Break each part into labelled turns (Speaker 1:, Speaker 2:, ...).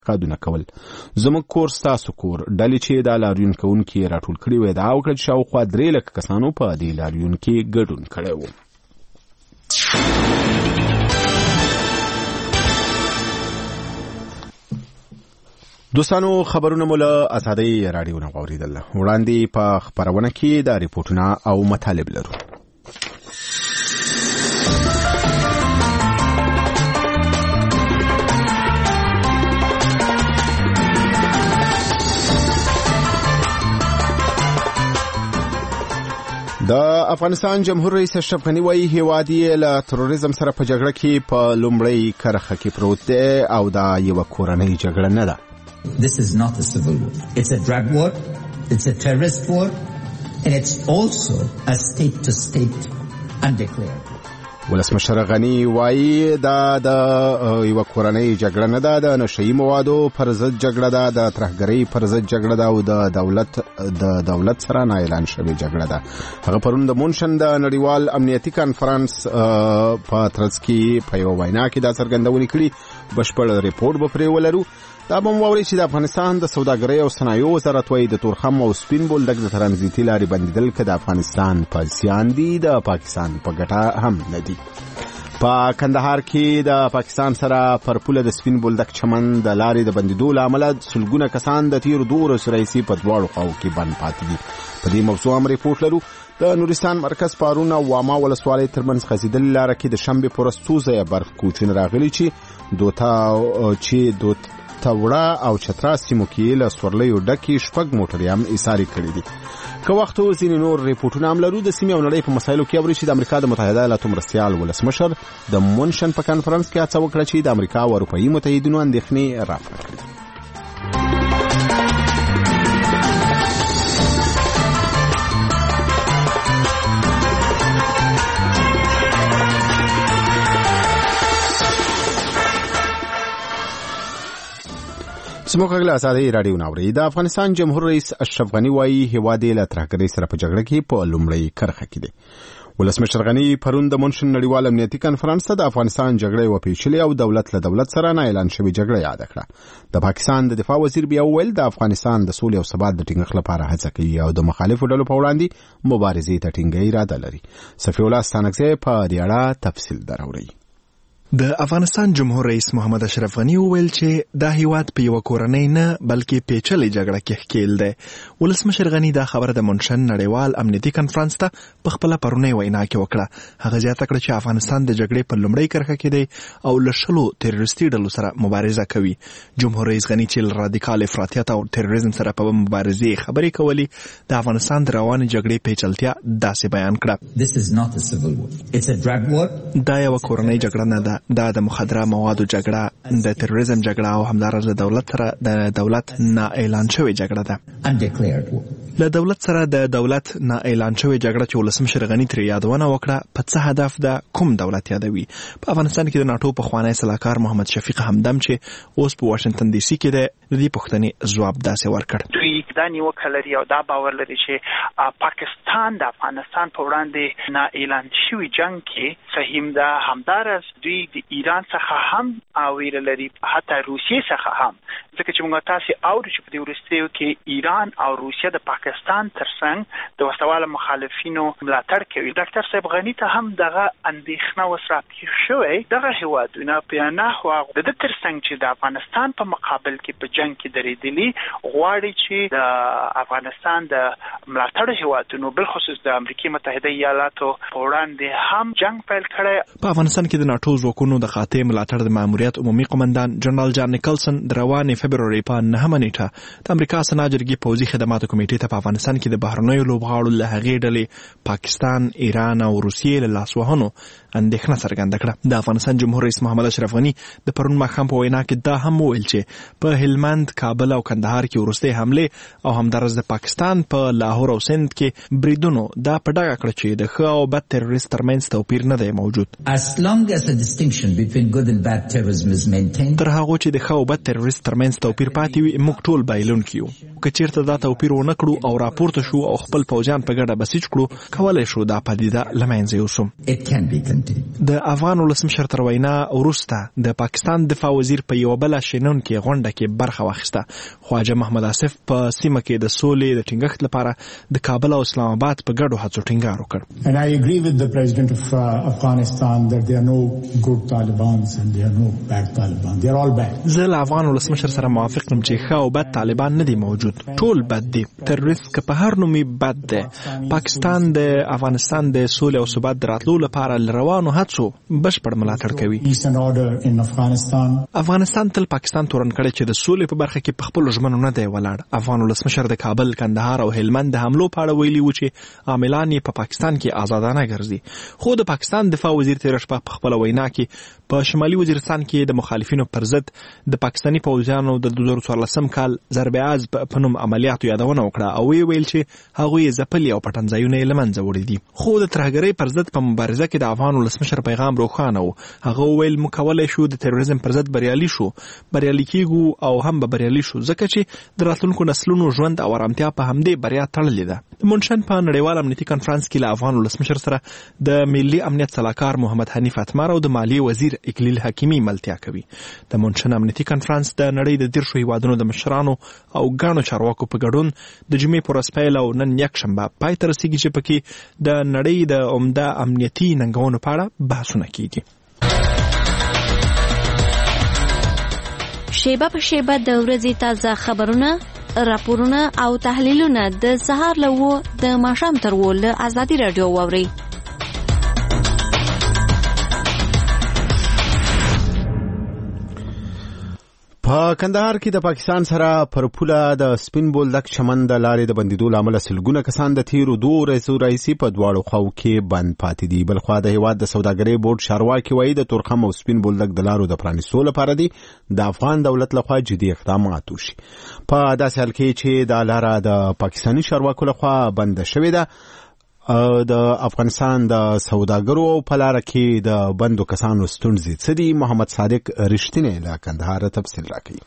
Speaker 1: قادونه کول. زموږ کور ستاسو کور ډلې چې دا لاریون کوونکي راټول کړي وي ادعا وکړه چې شاوخوا 3 لکه کسانو په دې لاریون کې ګډون کړی و. دوستانو خبرونه مو له آزادۍ راډیو نه واوریدل. وړاندې په خبرونه کې دا ریپورتونه او مطالب لرو. د افغانستان جمهور رئیس اشرف غنی وايي هیواد یې له تروریزم سره په جګړه کې په لومړۍ کرښه کې پروت دی او دا یوه کورنۍ جګړه نه ده.
Speaker 2: This is not a civil war. It's a drug war, it's a terrorist war, and it's also a state-to-state undeclared war.
Speaker 1: ولسمشر غنی وايي دا د یو کورنۍ جګړه نه ده، د نشئی موادو پر ضد جګړه ده، د ترهګرۍ پر ضد جګړه ده او د دولت سره نه اعلان شوی جګړه ده. هغه پرون د مونشن د نړیوال امنیتي کانفرنس په ترڅ کې په یو وینا کې دا څرګندونه کړې. بشپړ ریپورت به پرې ولرو. دا به مو چې د افغانستان د سوداګرۍ او صنایعو وزارت وايي د تورخم او سپین بولدک د ترانزیتي لارې بندیدل که د افغانستان په زیان دي د پاکستان په ګټه هم نه دي. په کندهار کې د پاکستان سره پر پوله د سپین بولدک چمن د لارې د بندیدو له امله سلګونه کسان د تیر 2 ورځو راهیسې په دواړو خواو کې بند پاتې دي. په دې موضوع هم ریپورت لرو. د نورستان مرکز پارون او واما ولسوالۍ ترمنځ خزیدلې لاره کې د شنبې پر ورځ څو ځایه برق کوچونه راغلي چې توړه او چترا سیمو کې له سورلیو ډکې 6 موټرې هم ایساري کړې دي. که وخت ځینې نور ریپورتونه هم لرو. د سیمې او نړۍ په مسایلو کې اوري چې د امریکا د متحده ایالاتو مرستیال ولسمشر د مونشن په کانفرنس کې هڅه وکړه چې د امریکا او اروپایي متحدینو اندېښنې رافع کړي. زموږ غږ له آزادۍ راډیو نه اورئ. د افغانستان جمهور رئیس اشرف غنی وايي هیواد یې له ترهګرۍ سره په جګړه کې په لومړۍ کرښه کې دی. ولسمشر غنی پرون د مونشن نړیوال امنیتي کانفرنس ته د افغانستان جګړه یوه پیچلې او دولت له دولت سره نه اعلان شوې جګړه یاد کړه. د پاکستان د دفاع وزیر بیا وویل د افغانستان د سولې او ثبات د ټینګښت لپاره هڅه کوي او د مخالفو ډلو په وړاندې مبارزې ته ټینګه اراده لري. صفی الله ستانکزی په دې اړه تفصیل دراوړي.
Speaker 3: د افغانستان جمهور رئیس محمد اشرف غنی وویل چې دا هیواد په یو کورنۍ نه بلکې پیچلې جګړه کې ښکېل دی. ولسمشر غنی دا خبره د مونشن نړیوال امنیتي کانفرنس ته په خپله پرونۍ وینا کې وکړه. هغه زیاته کړه چې افغانستان د جګړې په لومړۍ کرښه کې دی او له 10 تروریستي ډلو سره مبارزه کوي. جمهور رئیس غنی چې له رادیکال افراطیت او تروریزم سره په مبارزې خبرې کولې د افغانستان د روانې جګړې پیچلتیا داسې بیان کړه.
Speaker 2: This is not a civil war. It's a drug war.
Speaker 3: دا یو کورنۍ جګړه نه ده. دا د مخدره موادو جګړه، د تروریزم جګړه او همدارس د دولت سره د دولت نه اعلان شوې جګړه ده.
Speaker 2: Undeclared war.
Speaker 3: له دولت سره د دولت نه اعلان شوې جګړه چې ولسمشر غنی ترې یادونه وکړه په څه هدف ده، کوم دولت یادوي. په افغانستان کې د ناټو پخوانی سلاکار محمد شفیق همدم چې اوس په واشنگټن ډي سي کې دی د دې پوښتنې ځواب داسې ورکړ.
Speaker 4: دوی دا نیوکه لري او دا باور لري چې پاکستان د افغانستان په وړاندې نه اعلان شوی جنگ کې فهم ده. همدارس دوی د ایران څخه هم ویره لري، حتی روسیې څخه هم، ځکه چې موږ تاسو اورو چې په دې وروستیو کې ایران او روسیه د پاکستان ترڅنګ د وسوال مخالفینو ملاتړ کوي. ډاکټر صاحب غنی ته هم دغه اندېښنه وسره پیښ شوې. دغه هیوادونه په نحو د دې ترڅنګ چې د افغانستان په مقابل کې په جنگ کې درېدلي غواړي چې د افغانستان د ملاتړ هیوادونو بالخصوص د امریکا متحده ایالاتو په وړاندې هم جنگ پیل کړي.
Speaker 3: په افغانستان کې د ناټو ځواکونو د خاطې ملاتړ د ماموریت عمومي قومندان جنرال جان نیکلسن د روانې فبروري په 9 نیټه د امریکا سنا جرګې پوځي خدماتو کمیټې ته په افغانستان کې د بهرنیو لوبغاړو له هغې ډلې پاکستان، ایران او روسیې له لاسوهنو اندېښنه څرګنده کړه. د افغانستان جمهور رئیس محمد اشرف غنی د پرون ماښام په وینا کې دا هم وویل چې په هلمند، کابل او کندهار کې وروستۍ حملې او همدارس د پاکستان په لاهور او سند کې بریدونو دا په ډاګه کړه چې د ښه او بد تروریست ترمنځ توپیر نه دی دی موجود.
Speaker 2: As long as the distinction between good and bad terrorism is maintained,
Speaker 3: تر هغه چې د ښه او بد تروریست ترمنځ توپیر پاتې وي موږ ټول بایلونکي یو. که چیرته دا توپیر ونه کړو او راپورته شو او خپل پوځیان په ګډه بسیج کړو کولی شو دا پدیده له منځه یوسو.
Speaker 2: it can be contained.
Speaker 3: د افغان ولسمشر تر وینا وروسته د پاکستان دفاع وزیر په یوه بله شنونکې غونډه کې برخه واخیسته. خواجه محمد آصف په سیمه کې د سولې د ټینګښت لپاره د کابل او اسلام آباد په ګډو هڅو ټینګار وکړ.
Speaker 5: And I agree with the president of Afghanistan that there are no good Talibans and there are no bad Taliban. They are all bad.
Speaker 3: زه له افغان ولسمشر سره موافق یم چې ښه او بد طالبان نه دي موجود. ټول بد دي. تروریست که په هر نومي بد دی. پاکستان د افغانستان د سولې او ثبات د راتلو لپاره له روانو هڅو بشپړ ملاتړ کوي.
Speaker 5: Peace and order in Afghanistan.
Speaker 3: افغانستان تل پاکستان تورن کړی چې د سولې په برخه کې په خپلو ژمنو نه دی ولاړ. افغان ولسمشر د کابل، کندهار او هلمند د حملو په اړه ویلي و چې عاملان یې په پاکستان کې آزادانه ګرځي. خو د پاکستان دفاع وزیر تېره شپه په خپله وینا کې په شمالي وزیرستان کې د مخالفینو پر ضد د پاکستاني پوځیانو د 2014 کال ضرب عز په نوم عملیاتو یادونه وکړه او ویل چې هغوی ځپلي او پټنځایونه یې له منځه وړي دي. خو د ترهګرۍ پر ضد په مبارزه کې د افغان ولسمشر پیغام روښانه و. هغه وویل موږ کولی شو د تروریزم پر ضد بریالي شو، بریالي کیږو او هم به بریالي شو ځکه چې د راتلونکو نسلونو ژوند او ارامتیا په همدې بریا تړلې ده. د مونشن په نړیوال امنیتي کنفرانس کې له افغان ولسمشر سره د ملي امنیت سلاکار محمد حنیف اتمر او د مالیې وزیر اکلیل حکیمي ملتیا کوي. د مونشن امنیتي کنفرانس د نړۍ د 10 هیوادونو د مشرانو او ګڼو چارواکو په ګډون د جمعې په ورځ پیل او نن یکشنبه پای ته رسیږي چې پکې د نړۍ د عمده امنیتي ننګونو په اړه بحثونه کیږي.
Speaker 6: شیبه په شیبه د ورځې تازه خبرونه، راپورونه او تحلیلونه د سهار له 9 د ماښام تر 10 له ازادي رادیو واورئ.
Speaker 1: په کندهار کې د پاکستان سره پر پوله د سپین بولدک چمن د لارې د بندیدو لامل سلګونه کسان د تیرو 2 ورځو راهیسې په دواړو خواو کې بند پاتې دي. بلخوا د هیواد د سوداګرۍ بورډ چارواکي وایي د تورخم او سپین بولدک د لارو د پرانیستو لپاره دي د افغان دولت لخوا جدي اقدامات وشي. په داسې حال کې چې دا لاره د پاکستاني چارواکو لخوا بند شوې ده، د افغانستان د سوداګرو په لار کې د بندو کسانو ستونزې څه دي؟ محمد صادق رښتینی له کندهار تفصیل راکوي.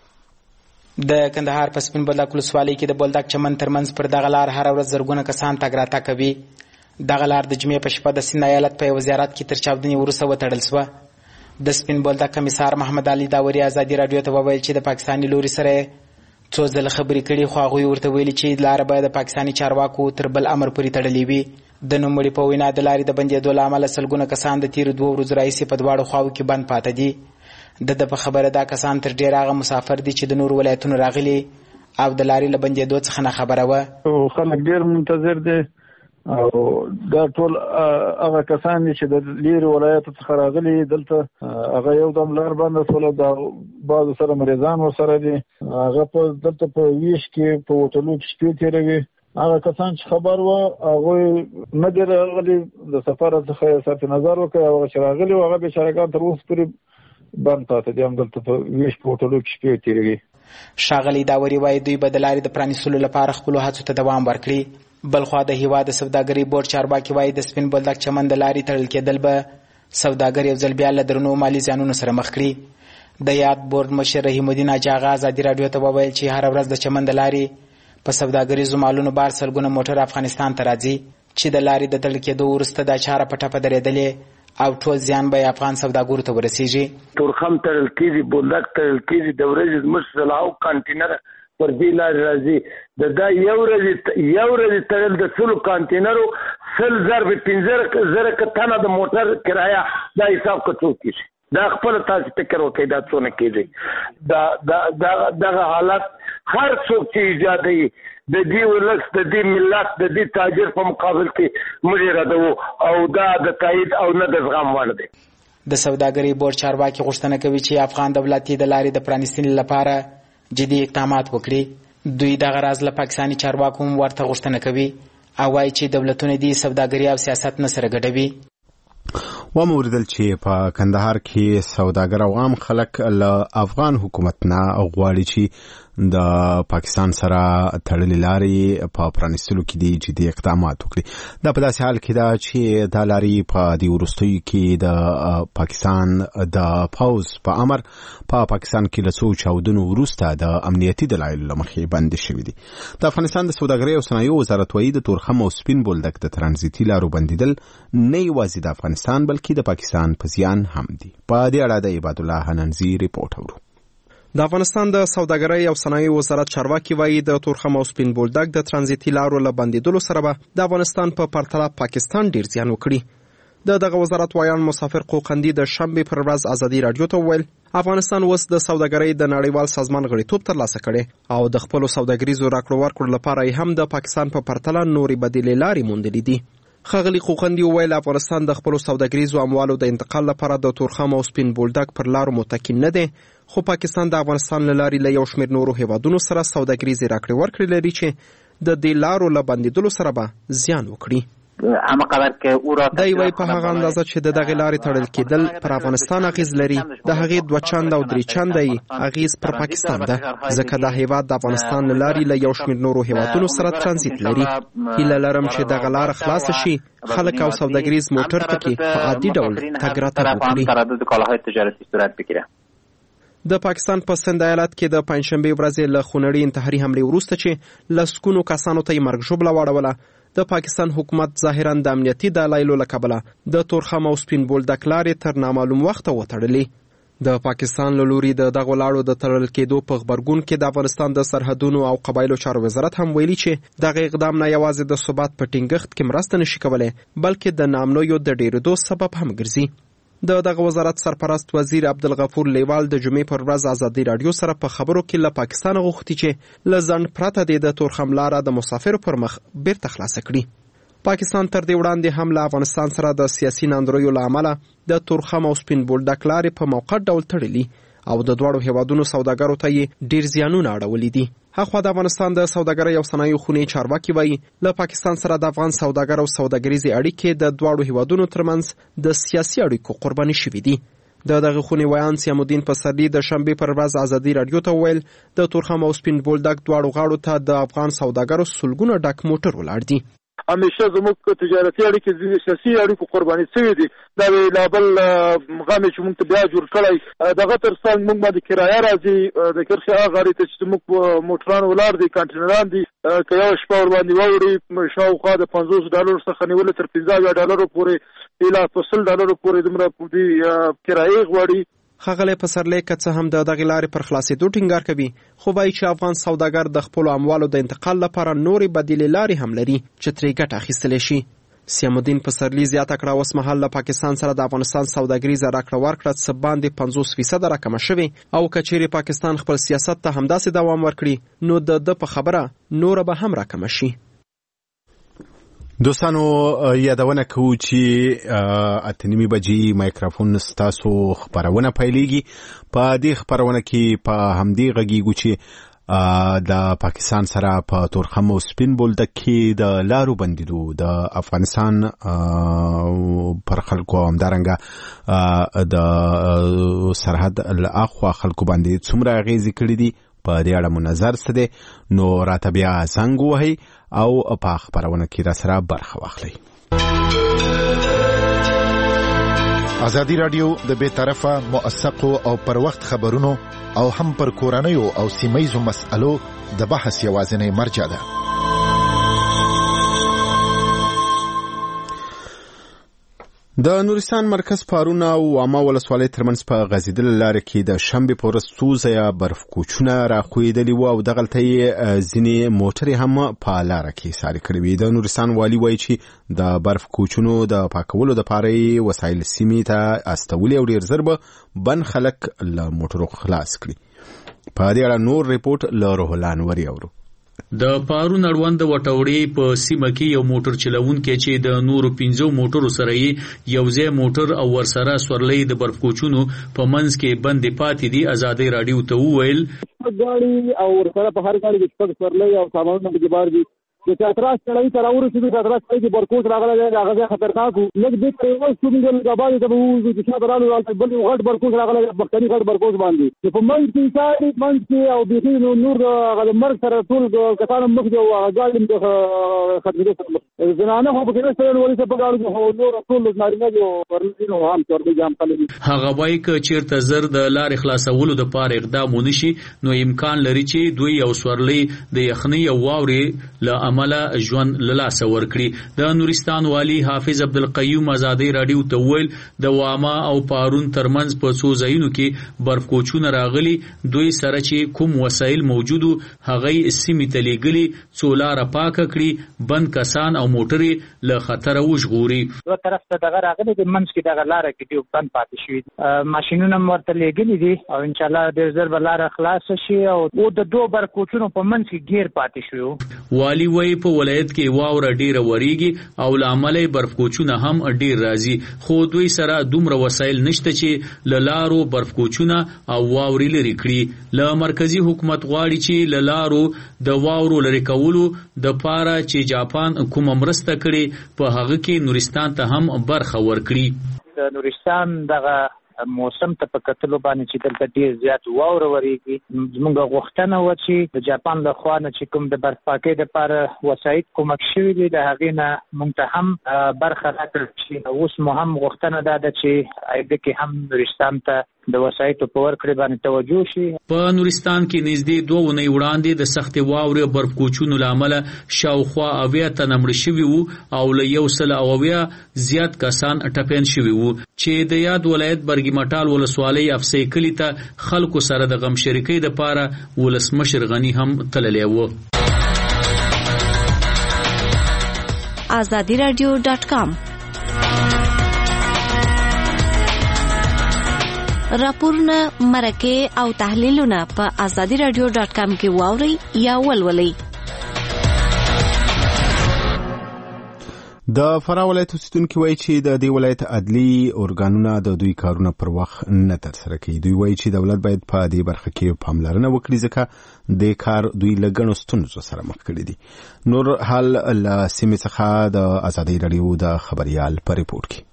Speaker 7: د کندهار په سپین بولدک ولسوالۍ کې د بولدک چمن ترمنځ پر دغه لار هر ورځ زرګونه کسان تګ راتګ کوي. دغه لار د جمعې په شپه د سیند ایالت په یو زیارت کې تر چاودنې وروسته وتړل شوه. د سپین بولدک کمیسار محمد علي داوري ازادي رادیو ته وویل چې د پاکستاني لوري سره څو ځله خبرې کړي خو هغوی ورته ویلي چې لاره به د پاکستاني چارواکو تر بل امر پورې تړلې وي. د نوموړي په وینا د لارې د بندېدو له امله سلګونه کسان د تیرو 2 ورځو راهیسې په دواړو خواو کې بند پاته دي. د په خبره دا کسان تر ډېره هغه مسافر دي چې د نورو ولایتونو راغلي او د لارې له بندېدو څخه نه خبره وه.
Speaker 8: خلک ډېر منتظر دي او دا ټول هغه کسان دي چې د لیرې ولایتو څخه راغلي دلته هغه یو دم لار بنده شوله. د بعضو سره مریضان ورسره دي، هغه دلته په ویش کې په هوټلو کې شپې تېروي. هغه کسان چې خبر و هغوی نه دي راغلي، د سفر څخه یې صرف نظر وکړي. هغه چې راغلي هغه بېچارهګان تر اوسه پورې بند پاته دي، همدلته په ویش په هوټلو کې شپې تېروي.
Speaker 7: ښاغلي داوري وایي دوی به د لارې د پرانیستلو لپاره خپلو هڅو ته دوام ورکړي. بلخوا د هیواد د سوداګرۍ بورډ چارواکي وایي د سپین بولدک چمن د لارې تړل کېدل به سوداګر یو ځل بیا له درنو مالي زیانونو سره مخ کړي. د یاد بورډ مشر رحیم الدین حاجي آغا ازادي رادیو ته وویل چې هره ورځ د چمن د لارې په سوداګریزو مالونو بار سلګونه موټر افغانستان ته راځي چې د لارې د تړل کېدو وروسته دا چاره په ټپه درېدلې او ټول زیان به افغان سوداګرو ته ورسیږي.
Speaker 9: تورخم تړل کېږي، بولدک تړل کېږي، د ورځې زموږ سلاو کانټینر پر دې لارې راځي. د دا یو ورځې تړل د څلو کانټینرو 15,000 تنه د موټر کرایه دا حساب کڅو کېږي. دا خپل تاسو فکر وکړئ دا څونه کېږي. دغه حالت هر څوک چې ایجادوي د دې ولس د دې ملت د دې تاجر په مقابل کې موږ ردوو او دا د تایید او نه د زغم وړ دی.
Speaker 7: د سوداګرۍ بورډ چارواکي غوښتنه کوي چې افغان دولت د لارې د پرانیستنې لپاره جدي اقدامات وکړي. دوی دغه راز له پاکستاني چارواکو هم ورته غوښتنه کوي او وایي چې دولتونه دې سوداګري او سیاست نه سره ګډوي.
Speaker 1: وموردل چې په کندهار کې سوداګر او عام خلک له افغان حکومت نه غواړي چې د پاکستان سره تړلې لارې په پرانیستلو کې دي جدي اقدامات وکړي. دا په داسې حال کې ده چې دا لارې په دې وروستیو کې د پاکستان د پوځ په امر په پاکستان کې له څو چاودنو وروسته د امنیتي دلایلو له مخې بندې شوې دي. د افغانستان د سوداګرۍ او صنایعو وزارت وایي د تورخم او سپین بولدک د ترانزیتي لارو بندیدل نه یوازې د افغانستان بلکې د پاکستان په زیان هم دي. په دې اړه د عباد الله حننزي ریپورت اورو.
Speaker 10: د افغانستان د سوداګرۍ او صنایعو وزارت چارواکي وایي د تورخم او سپین بولدک د ترانزیتي لارو له بندیدلو سره به د افغانستان په پرتله پاکستان ډیر زیان وکړي. دغه وزارت وایان مسافر قوقندي د شنبه پر ورځ ازادي رادیو ته وویل افغانستان اوس د سوداګرۍ د نړیوال سازمان غړیتوب ترلاسه کړي او د خپل سوداګریزو راکړو ورکړو لپاره هم د پاکستان په پرتله نورې بدیلې لارې موندلې دي. خغلی قوقندي وویل افغانستان د خپل سوداګریزو اموالو د انتقال لپاره د تورخم او سپین بولدک پر لارو متکی نه دی، خو پاکستان د افغانستان له لارې له یو شمېر نورو هیوادونو سره سوداګریزې راکړې ورکړې لري چې د دې لارو له بندیدلو سره به زیان وکړي. دا یوه په هغه اندازه چې د دغې لارې تړل کېدل پر افغانستان اغیز لري، د هغې 2 چنده او 3 چنده یې اغیز پر پاکستان ده، ځکه دا هیواد د افغانستان له لارې له یو شمېر نورو هیوادونو سره ترانزیت لري. هیله لرم چې دغه لاره خلاصه شي، خلک او سوداګریز موټر پکې په عادي ډول تګ راتګ وکړي. د پاکستان په سند ایالت کې د پنځشنبه ورځې له خونړۍ انتحاري حملې وروسته چې لسګونو کسانو ته یې مرګ ژوبله واړوله، د پاکستان حکومت ظاهراً د امنیتي دلایلو له کبله د تورخم او سپین بولدک لارې تر نامعلوم وخته وتړلې. د پاکستان له لوري د دغو لاړو د تړل کېدو په غبرګون کې د افغانستان د سرحدونو او قبایلو چارو وزارت هم ویلي چې دغه اقدام نه یوازې د ثبات په ټینګښت کې مرسته نشي کولی بلکې د ناامنیو د ډېرېدو سبب هم ګرځي. دغه وزارت سرپرست وزیر عبدالغفور لیوال د جمعې پر ورځ ازادي رادیو سره په خبرو کې له پاکستان غوښتي چې له ځنډ پرته د تورخم لاره د مسافرو پر مخ بیرته خلاصه کړي. پاکستان تر دې وړاندې هم له افغانستان سره د سیاسي ناندریو له امله د تورخم او سپین بولدک لارې په موقت ډول تړلي او د دواړو هیوادونو سوداګرو ته یې ډیر زیانونه اړولي دي. هغه د افغانستان د سوداګرۍ او صنایعو خونې چارواکي وایي له پاکستان سره د افغان سوداګر او سوداګریزې اړیکې د دواړو هیوادونو ترمنځ د سیاسي اړیکو قرباني شوي دي. دغه خونې ویان سیامالدین پسرلي د شنبې پر ورځ ازادي رادیو ته وویل د تورخم او سپین بولدک دواړو غاړو ته د افغان سوداګرو سلګونه ډک موټر ولاړ دي.
Speaker 8: همیشه زموږ تجارتي اړیکې ځینې سیاسي اړیکو قرباني شوي دي. دا لا بل غم چې موږ ته بیا جوړ کړی دغه تر څنګ موږ باندې کرایه راځي د کرښې هغه غاړې ته چې موږ موټران ولاړ دي کانټینران دي که یو شپه ورباندې واوړي شاوخوا د $50 څخه نیولې تر $50 پورې اله $100 پورې دومره دې کرایې غواړي.
Speaker 10: ښاغلی پسرلی که څه هم د دغې لارې پر خلاصېدو ټینګار کوي خو وایي چې افغان سوداګر د خپلو اموالو د انتقال لپاره نورې بدیلې لارې هم لري چې ترې ګټه اخیستلی شي. سیامالدین پسرلي زیاته کړه اوس مهال له پاکستان سره د افغانستان سوداګریزه راکړه ورکړه څه باندې 50% راکمه شوې او که چیرې پاکستان خپل سیاست ته همداسې دوام ورکړي نو د ده په خبره نوره به هم راکمه شي.
Speaker 1: دوستانو یادونه کوو چې 8:30 بجې مایکروفون ستاسو خبرونه پیلېږي. په دې خبرونه کې په همدې غږیږو چې د پاکستان سره په تورخم او سپین بولدک کې د لارو بندیدو د افغانستان پر خلکو همدارنګه د سرحد اخوا خلکو باندې څومره اغیزې کړې دي په دې اړه مو نظر څه دی نو راته بیا زنګ ووهئ او په خبرونه کې راسره برخه واخلئ.
Speaker 11: ازادي راډیو د بې طرفه موثقو او پر وخت خبرونو او هم پر کورنیو او سیمهیزو مسألو د بحث یوازینی مرجع ده.
Speaker 1: د نورستان مرکز پارون او واما ولسوالۍ ترمنځ په غځېدلې لاره کې د شنبې په ورځ څو ځایه برف کوچونه راښویېدلي وو او دغلته یې ځینې موټرې هم په لاره کې ساري کړې وې. د نورستان والي وایي چې د برف کوچونو د پاکولو دپاره یې وسایل سیمې ته استولي او ډېر زر به بند خلک له موټرو خلاص کړي. په دې اړه نور ریپورټ له روح الله انوري اورو.
Speaker 12: د پارون اړوند وټوړې په سیمه کې یو موټر چلوونکی چې د نورو 5 موټرو سره یو ځای موټر او ورسره سورلۍ د برف کوچونو په منځ کې بندې پاتې دي. ازادي راډیو ته وویل
Speaker 8: ګاډي او ورسره په هر ګاډي کې شپږ سورلۍ او سامانونه پکې بار دي
Speaker 13: د چتراس کړای تر اورسې د چتراس کې برکوټ راغلی دی هغه خطرناک لږ دې ته یو څومره د باندې د وو چې شاته راغلی بل غټ برکوټ راغلی مختلف غټ برکوټ باندې په منځ کې ساري منځ کې او بيخي نور هغه مرګ سره ټول کسان مخ دی او غاړي د خطرې زنانه خو په کې سره ولې په غاړي هو نور ټول نارینه جو ورنځي هم تر دې جام خلک
Speaker 12: هغه وایي چې چیرته زر د لارې خلاصولو د پاره اقدام ونشي نو امکان لري چې دوی یو سورلې د یخنۍ او واورې له عمله ژوند له لاسه ورکړي د نورستان والی حافظ عبدالقیوم ازادي رادیو ته ویل د واما او پارون ترمنځ په څو ځایونو کې برف کوچونه راغلي دوی سره چې کوم وسایل موجودو هغه سیمې ته لېږلي څو لاره پاکه کړي بند کسان او موټرې له خطره وژغوري
Speaker 4: یو طرف ته دغه راغلي د منځ کې دغه لاره کې ډېر بند پاتې شوي ماشینونه ورته لېږلي دي او انشاءالله ډېر ژر به لاره خلاصه شي او د دوه برکوچونو په منځ کې ګیر پاتې شوي
Speaker 12: والی وایي په ولایت کې واوره ډېره وریږي او له امله برف کوچونه هم ډېر راځي خو دوی سره دومره وسایل نشته چې له لارو برف کوچونه او واورې لرې کړي له مرکزی حکومت غواړي چې له لارو د واورو لرې کولو د پاره چې جاپان کومه مرسته کړي په هغه کې نورستان ته هم برخه ورکړي
Speaker 4: د نورستان دغه موسم ته په کتلو باندې چې دلته ډېر زیات واوره ورېږي زموږ غوښتنه وه چې د جاپان له خوا نه چې کوم د برف پاکۍ دپاره وسایط کومک شوي دي د هغې نه موږ ته هم برخه راکړل شي اوس مو هم غوښتنه دا ده چې آینده کې هم نورستان ته د وسایطو په ورکړې باندې توجه شي
Speaker 12: په نورستان کې نږدې 2 اونۍ وړاندې د سختې واورې او برف کوچونو له امله شاوخوا 80 تنه مړه شوي وو او له 180 زیات کسان ټپیان شوي وو چې د یاد ولایت برګي مټال ولسوالۍ افسۍ کلي ته خلکو سره د غم شریکۍ دپاره ولسمشر غني هم تللی و
Speaker 6: azadiradio.com راپورونه مرکه او تحلیلونه په azadiradio.com کې واوري یا ولولئ
Speaker 1: د فراه ولایت اوسیدونکي وایي چې د دې ولایت عدلي ارګانونه د دوی کارونه پر وخت نه ترسره کوي دوی وایي چې دولت باید په دې برخه کې پاملرنه وکړي ځکه د کار دوی له ګڼو ستونزو سره مخ کړي دي نور حال له سیمې څخه د ازادي راډیو د خبريال په ریپورت کې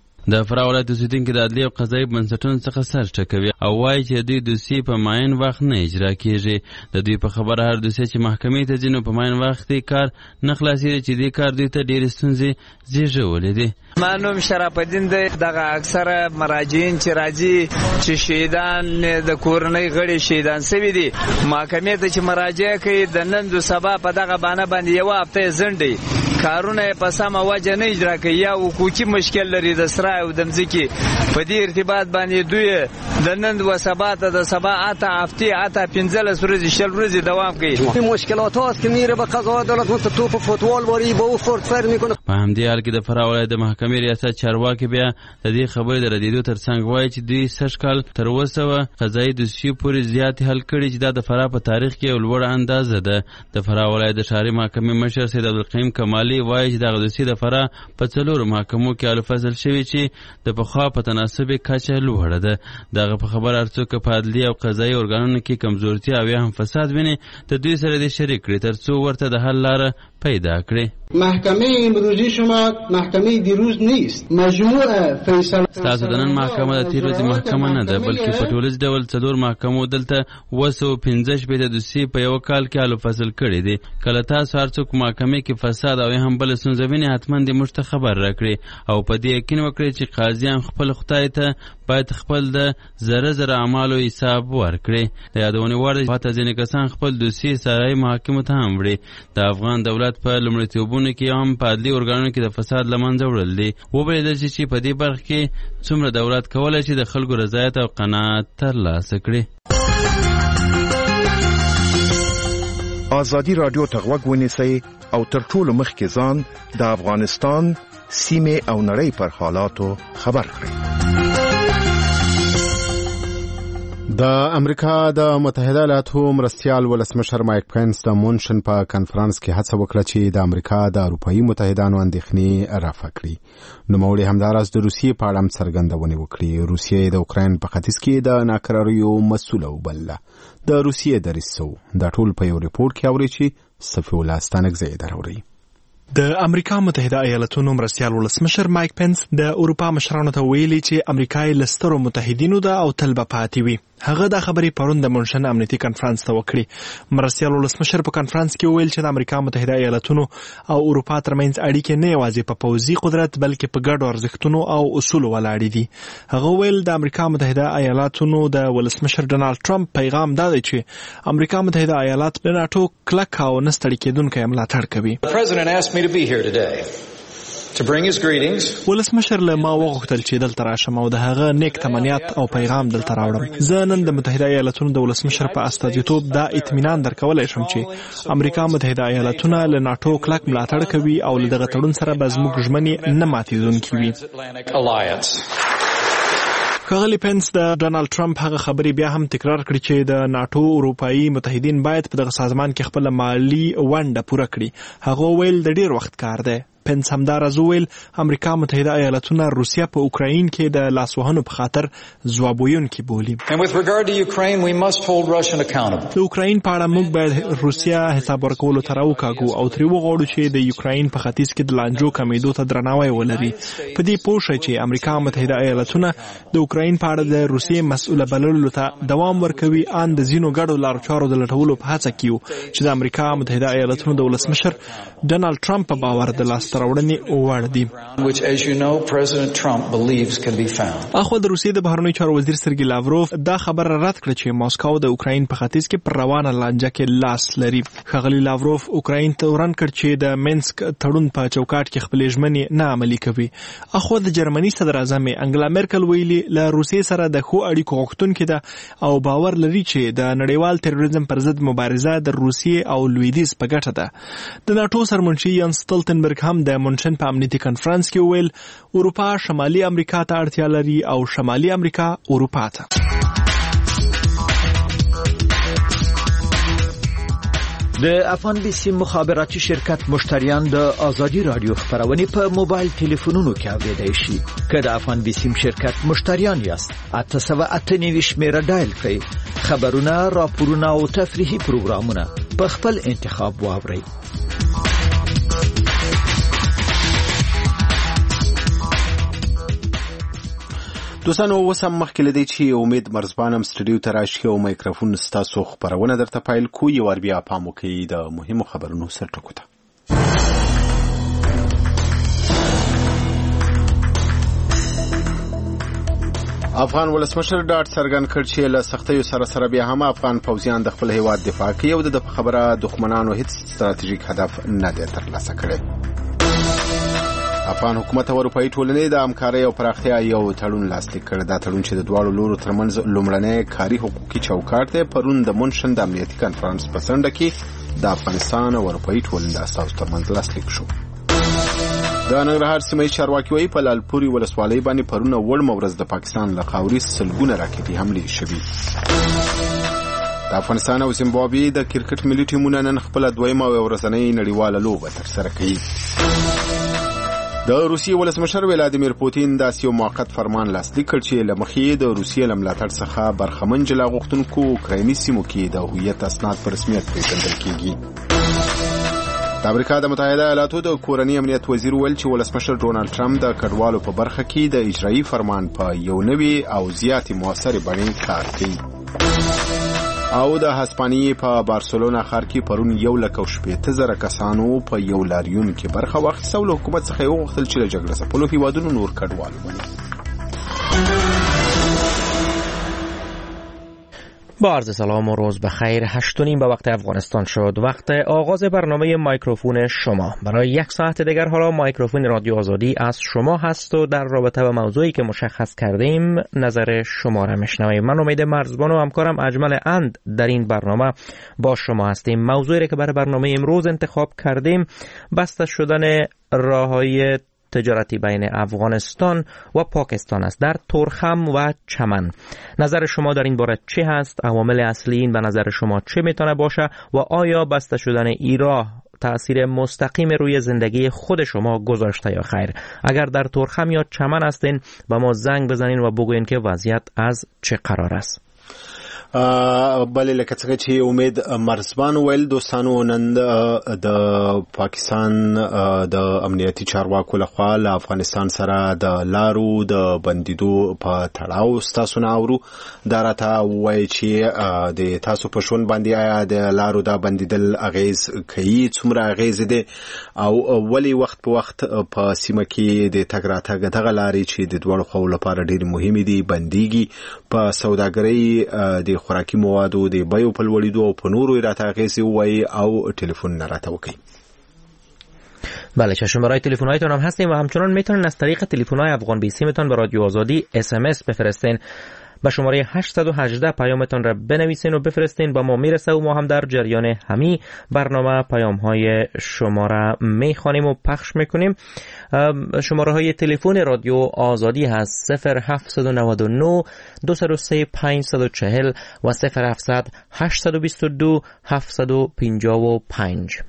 Speaker 14: د فراه ولایت اوسیدونکي د عدلي او قضایي بنسټونو څخه سر ټکوي او وایي چې دوی دوسیې په معین وخت نه اجرا کیږي د دوی په خبره هر دوسیه چې محکمې ته ځي نو په معین وخت کار نه خلاصېږي چې دې کار دوی ته ډېرې ستونزې زیږولې دي
Speaker 15: ما نوم شرف الدین دی دغه اکثره مراجعین چې راځي چې شهیدان د کورنۍ غړي شهیدان سوي دي محکمې ته چې مراجعه کوي د نن د سبا په دغه بانه باندې یو هفته ځنډي کارونه په سمه وجه نه اجرا کوي یا حقوقي مشکل لري د سرای او د مځکې په دې ارتباط باندې دوی د نن و سبا ته د سبا اته هفتې اته 15 ورځې 10 ورځې دوام کوي
Speaker 16: مشکلات هاست که میره به قضا عدالت مثل توپ فوتبال باری با او فرد میکنه
Speaker 14: په همدې حال کې د فراه ولایت د محکمې ریاست چارواکي بیا د دې خبرې د ردېدو ترڅنګ وایي چې دوی سږ کال تر اوسه قضایي دوسیې پورې زیات حل کړي چې دا د فراه په تاریخ کې یو لوړه اندازه ده د فراه ولایت د ښاري محکمې مشر سید عبدالقیوم کمالي وایي چې دغه دوسیې د فراه په 4 محکمو کې الفصل شوي چې د پخوا په تناسب کچه لوړه ده دغه په خبر هر څوک په عدلي او قضایي ارګانونو کې کمزورتیا او یا هم فساد ویني د دوی سره دې شریک کړي تر څو ورته د حل لاره پیدا کړي
Speaker 16: محکمه امروزی شما محکمه دیروز نیست مجموع فیصله
Speaker 14: تاسو د نن محکمه د تیر ورځې محکمه نه ده بلکې په ټولیز ډول 4 محکمو دلته 215 به د دوسیې په یو کال کې الفصل کړي دي کله تاسو هر څوک محکمه کې فساد او هم بل ستونزه ویني حتما دې موږ ته خبر راکړي او په دې یقین وکړي چې قاضیان خپل خدای ته باید خپل د زره اعمالو حساب ورکړي د یادونې وړ ده چې ځینې کسان خپل دوسیې سرای محاکمو ته هم وړي د افغان دولت په لومړیتوبونو کې هم په عدلي ارګانونو کې د فساد له منځه وړل دي وبلیدل چې په دې برخه کې څومره دولت کولی شي د خلکو رضایت او قناعت ترلاسه کړي
Speaker 11: ازادي راډیو ته غوږ ونیسئ او تر ټولو مخکې ځان د افغانستان سیمې او نړۍ پر حالاتو خبر کړئ
Speaker 1: د امریکا د متحده ایالاتو مرستیال ولسمشر مایک پینس د مونشن په کانفرنس کې هڅه وکړه چې د امریکا د اروپایي متحدانو اندېښنې رفع کړي نوموړي همداراز د روسیې په اړه هم څرګندونې وکړي روسیې د اوکراین په ختیځ کې د ناکراریو مسؤله وبلله د روسیې دریځ دا ټول په یو ریپورت کې اوري چې صفی الله ستانکزی دروري.
Speaker 3: د امریکا متحده ایالاتونو مرستیال ولسمشر مایک پنس د اروپا مشرانو ته ویلي چې امریکا یې له سترو متحدینو ده او تل به پاتې وي. هغه دا خبرې پرون د منشن امنیتي کنفرانس ته وکړي. مرستیال ولسمشر په کنفرانس کې ویل چې د امریکا متحده ایالاتونو او اروپا ترمنځ اړیکې نه یوازې په پوځي قدرت بلکې په ګډو ارزښتونو او اصولو ولاړې دي. هغه ویل د امریکا متحده ایالاتونو د ولسمشر ډونالد ټرمپ پیغام دا دی چې امریکا متحده ایالات د ناتو کلک او نه ستړي کېدونکی ملاتړ کوي. ولسمشر له ما وغوښتل چې دلته راشم او د هغه نیک تمنیات او پیغام دلته راوړم. زه نن د متحده ایالاتونو د ولسمشر په استازیتوب دا اطمینان درکولی شم چې امریکا متحده ایالاتونه له ناتو کلک ملاتړ کوي او له دغه تړون سره به زموږ ژمنې نه ماتېدونکې وي. ښاغلي پنس د ډونالد ټرمپ هغه خبرې بیا هم تکرار کړي چې د ناتو اروپایي متحدین باید په دغه سازمان کې خپله مالي ونډه پوره کړي. هغه ویل د ډیر وخت کار دی. پنس همداراز ویل امریکا متحده ایالاتونه روسیه په اوکراین کې د لاسوهنو په خاطر ځواب ویونکي بولي. د اوکراین په اړه موږ باید روسیه حساب ورکولو ته راوکاږو او ترې وغواړو چې د اوکراین په ختیځ کې د لانجو کمیدو ته درناوی ولري. په دې پوه شئ چې امریکا متحده ایالاتونه د اوکراین په اړه د روسیې مسؤله بللو ته دوام ورکوي، ان د ځینو ګډو لارو چارو د لټولو په هڅه کې یو چې د امریکا متحده ایالاتونو د ولسمشر ډونالد ټرمپ په باور د لاسته راوړنې وړ دي. اخو د روسیې د بهرنیو چارو وزیر سرګي لاوروف دا خبره رد کړه چې ماسکو د اوکراین په ختیځ کې پر روانه لانجه کې لاس لري. ښاغلي لاوروف اوکراین ته ورن کړ چې د مینسک تړون په چوکاټ کې خپلې ژمنې نه عملي کوي. اخو د جرمني صدر اعظم انګلا میرکل ویلي له روسیې سره د ښو اړیکو غوښتونکې ده او باور لري چې د نړیوال تروریزم پر ضد مبارزه د روسیې او لویدیځ په ګټه ده. د ناتو سرمنشي یان سټولتنبرګ هم د منشن په امنیتي کنفرانس کې ویل اروپا شمالي امریکا ته اړتیا لري او شمالي امریکا اروپا ته.
Speaker 17: د افغان بیسی مخابراتي شرکت مشتریان د آزادی رادیو خبرونه په موبایل ټلیفونونو کې اوریدای شي. که د افغان بیسی شرکت مشتریان یاست 898 شمیره ډایل کړئ. خبرونه، راپورونه او تفریحي پروګرامونه په خپل انتخاب واورئ.
Speaker 1: دوستانو اوس هم مخکې له دې چې امید مرزبانم سټوډیو ته راشي او مایکروفون ستاسو خبرونه درته پیل کو یو ور بیا پام وکړئ د مهمو خبرونو سرټکو ته. افغان ولسمشر ډاډ څرګند کړ چې له سختیو سره بیا هم افغان پوځیان د خپل هیواد دفاع کوي او د خبره دښمنانو هیڅ ستراتیژیک هدف نه دی ترلاسه کړی. افغان حکومت او اروپאי ټولنې د همکارۍ او پراختیا یو تړون لاسلیک کړ. دا تړون چې د دواړو لورو ترمنځ لومړنی کاري حقوقي چوکاټ دی پرون د منشن د امنیتي کنفرانس په څنډه کې د افغانستان او اروپאי ټولنې د اساسو ترمنځ لاسلیک شو. د ننګرهار سیمې چارواکي وایي په لالپوري ولسوالۍ باندې پرون اول ورځ د پاکستان له خاوري سلګونه راکټي حملې شوې. د افغانستان او زیمبابوې د کرکټ ملي ټیمونه نن خپل دویمه ورځنۍ نړیواله لوبه ترسره کوي. د روسیې ولسمشر ولادیمیر پوتین داسې یو موقت فرمان لاسلیک کړ چې له مخې د روسیې له ملاتړ څخه برخمن جلا غوښتونکو اوکرایني سیمو کې د هویت اسناد په رسمیت پیژندل کیږي. د امریکا د متحده ایالاتو د کورنی امنیت وزیر ویل چې ولسمشر ډونالد ټرمپ د کډوالو په برخه کې د اجرایي فرمان په یو نوي او زیاتې موثرې بڼې کار کوي. او د هسپانیې په بارسلونا ښار کې پرون 1,60,000 کسانو په یو لاریون کې برخه واخیسته او له حکومت څخه یې وغوښتل چې له جګړې ځپلو هیوادونو نور کډوال ومني.
Speaker 18: با عرض سلام و روز بخیر. 8:30 به وقت افغانستان شد. وقت آغاز برنامه مایکروفون شما. برای 1 ساعت دیگر حالا مایکروفون رادیو آزادی از شما هست و در رابطه با موضوعی که مشخص کردیم نظر شما را میشنویم. من امید مرزبان و همکارم اجمل اند در این برنامه با شما هستیم. موضوعی که برای برنامه امروز انتخاب کردیم بسته شدن راههای تجارتی بین افغانستان و پاکستان است در تورخم و چمن. نظر شما در این باره چه هست؟ عوامل اصلی این به نظر شما چه میتونه باشه و آیا بسته شدن این راه تأثیر مستقیم روی زندگی خود شما گذاشته یا خیر؟ اگر در تورخم یا چمن هستین با ما زنگ بزنین و بگوین که وضعیت از چه قرار است.
Speaker 1: بلې لکه څنګه چې امید مرزبان ویل دوستانو نن د پاکستان د امنیتي چارواکو لخوا له افغانستان سره د لارو د بندیدو په تړاو ستاسو نه اورو دا راته وایي چې د تاسو په شون باندې آیا د لارو د بندیدل اغیز کوي څومره اغیز دي او ولی وخت په وخت په سیمه کې د تګ راتګ دغه لارې چې د دوړو خو لپاره ډېر مهمه دي بنديږي په سوداګرۍ د خوراکي موادو د بیو په لوړېدو او په نورو راته اغیزې وایي او تلفن نه راته وکړي.
Speaker 18: بله شماره تلفن‌هایتون هم هستیم و همچنان میتونن از طریق تلفن‌های افغان بی سیمتون به رادیو آزادی SMS بفرستین. به شماره 818 پیامتون را بنویسین و بفرستین با ما میرسه و ما هم در جریان همی برنامه پیام‌های شما را میخوانیم و پخش میکنیم. شماره های تلفن رادیو آزادی هست 0799 203 540 و 0700 822 755.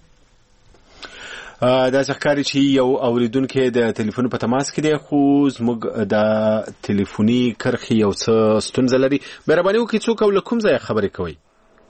Speaker 1: دا ځکه چې یو اوریدونکو د ټلیفون په تماس کې دی خو زموږ د ټلیفوني کرخي یو څه ستونزه لري. مهرباني وکړئ څوک او کوم ځای خبرې کوي؟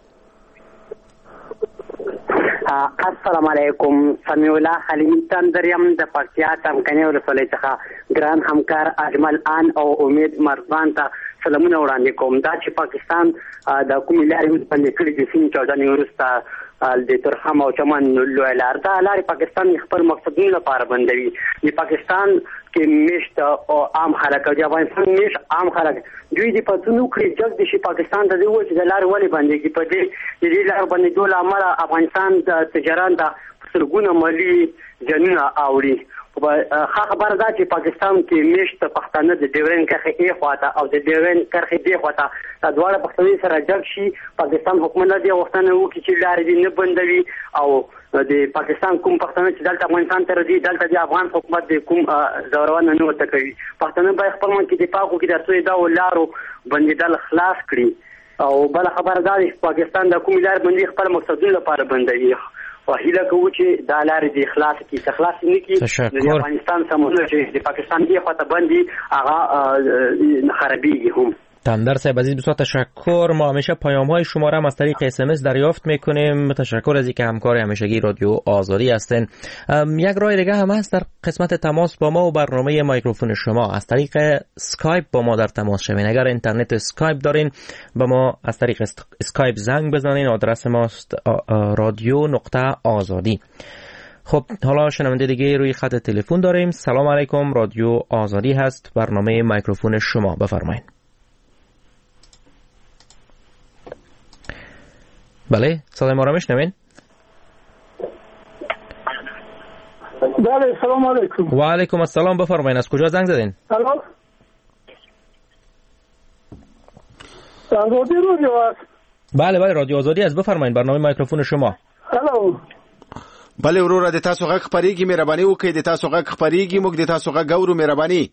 Speaker 19: السلام علیکم. سمیع الله حلیمی تندریم د پکتیا څمکني ولسوالۍ څخه ګران همکار اجمل آن او امید مرزبان ته سلامونه وړاندې کوم. دا چې پاکستان د کومې لارې باندې کړي د سین چودنې وروسته د ترخم او چمن لوی لار دا لارې پاکستان خپل مقصدونو لپاره بندوي. د پاکستان کې میشت او عام خلک او د افغانستان میشت عام خلک دوی د پاتونو کړي چې د پاکستان د وجه د لارې ولې بنديږي په دې لار باندې ډول عمل افغانستان د تجارت د سرګونه مالی جنونه اوړي. خبر ده چې پاکستان کې میشت پښتانه د ډیورن کرخه ای خواته او د ډیورن کرخه دی خواته دا دواړه پښتني سره جګ شي. پاکستان حکومت دی وختونه وکړي چې لارې دې نه بندوي او د پاکستان کوم پښتانه چې دلته افغانستان ته راځي دلته د افغان حکومت د کوم زورونه نه وته کوي. پښتانه باید خپل من کې دفاع وکړي د څو دا لارو بندیدل خلاص کړي. او بل خبر ده چې پاکستان د کوم لار باندې خپل مقصدونه لپاره بندوي. وهیله کوو چې دا لارې د اخلاص کې تخلاص نه کی د افغانستان سمونه چې د پاکستان دی خواته باندې هغه خرابېږي هم.
Speaker 18: تندر صاحب عزیز بسیار تشکر. ما همیشه پیام های شما را از طریق SMS دریافت میکنیم. تشکر از اینکه همکار همیشگی رادیو آزادی هستین. یک راه دیگه هم هست در قسمت تماس با ما و برنامه مایکروفون شما از طریق اسکایپ با ما در تماس شوین. اگر اینترنت اسکایپ دارین با ما از طریق اسکایپ زنگ بزنین. آدرس ماست radio.azadi. خب حالا شنونده دیگه روی خط تلفن داریم. سلام علیکم. رادیو آزادی هست. برنامه مایکروفون شما بفرمایید. بله صدای ما را میشنوین؟
Speaker 13: بله سلام علیکم.
Speaker 18: و علیکم السلام. بفرمایید از کجا زنگ زدین؟
Speaker 13: سلام. رادیو است.
Speaker 18: بله رادیو آزادی است. بفرمایید برنامه مایکروفون شما.
Speaker 13: الو.
Speaker 1: بله وروره د تاسو غږ خبرېږي مهرباني وکړئ د تاسو غږ خبرېږي موږ د تاسو غږ اورو مهرباني.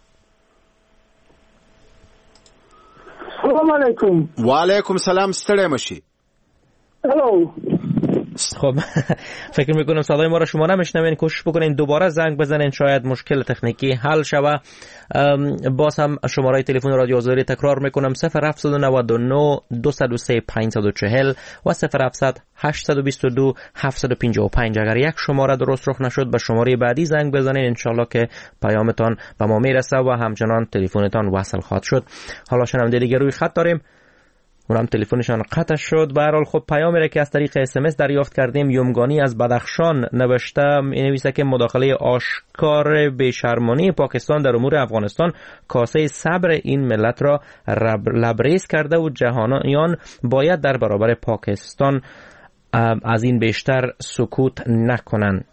Speaker 13: سلام علیکم.
Speaker 1: و علیکم السلام. ستړی مشي.
Speaker 13: الو.
Speaker 18: خب فکر میکنم صدای ما را شما نمیشنوین. کوشش بکنین دوباره زنگ بزنین شاید مشکل تکنیکی حل شوه. باز هم شماره تلفن رادیو آزادی تکرار میکنم 0799 203 540 و 0700 822 755. اگر یک شماره درست رخ نشد به شماره بعدی زنگ بزنین انشالله که پیامتان به ما میرسه و همچنان تلفنتان وصل خواهد شد. حالا شنونده دیگه روی خط داریم. اونم تلفنشان قطع شد. به هر حال خب پیامی را که از طریق SMS دریافت کردیم یومگانی از بدخشان نوشته می‌نویسه که مداخله آشکار بی‌شرمانه پاکستان در امور افغانستان کاسه صبر این ملت را لبریز کرده و جهانیان باید در برابر پاکستان از این بیشتر سکوت نکنند.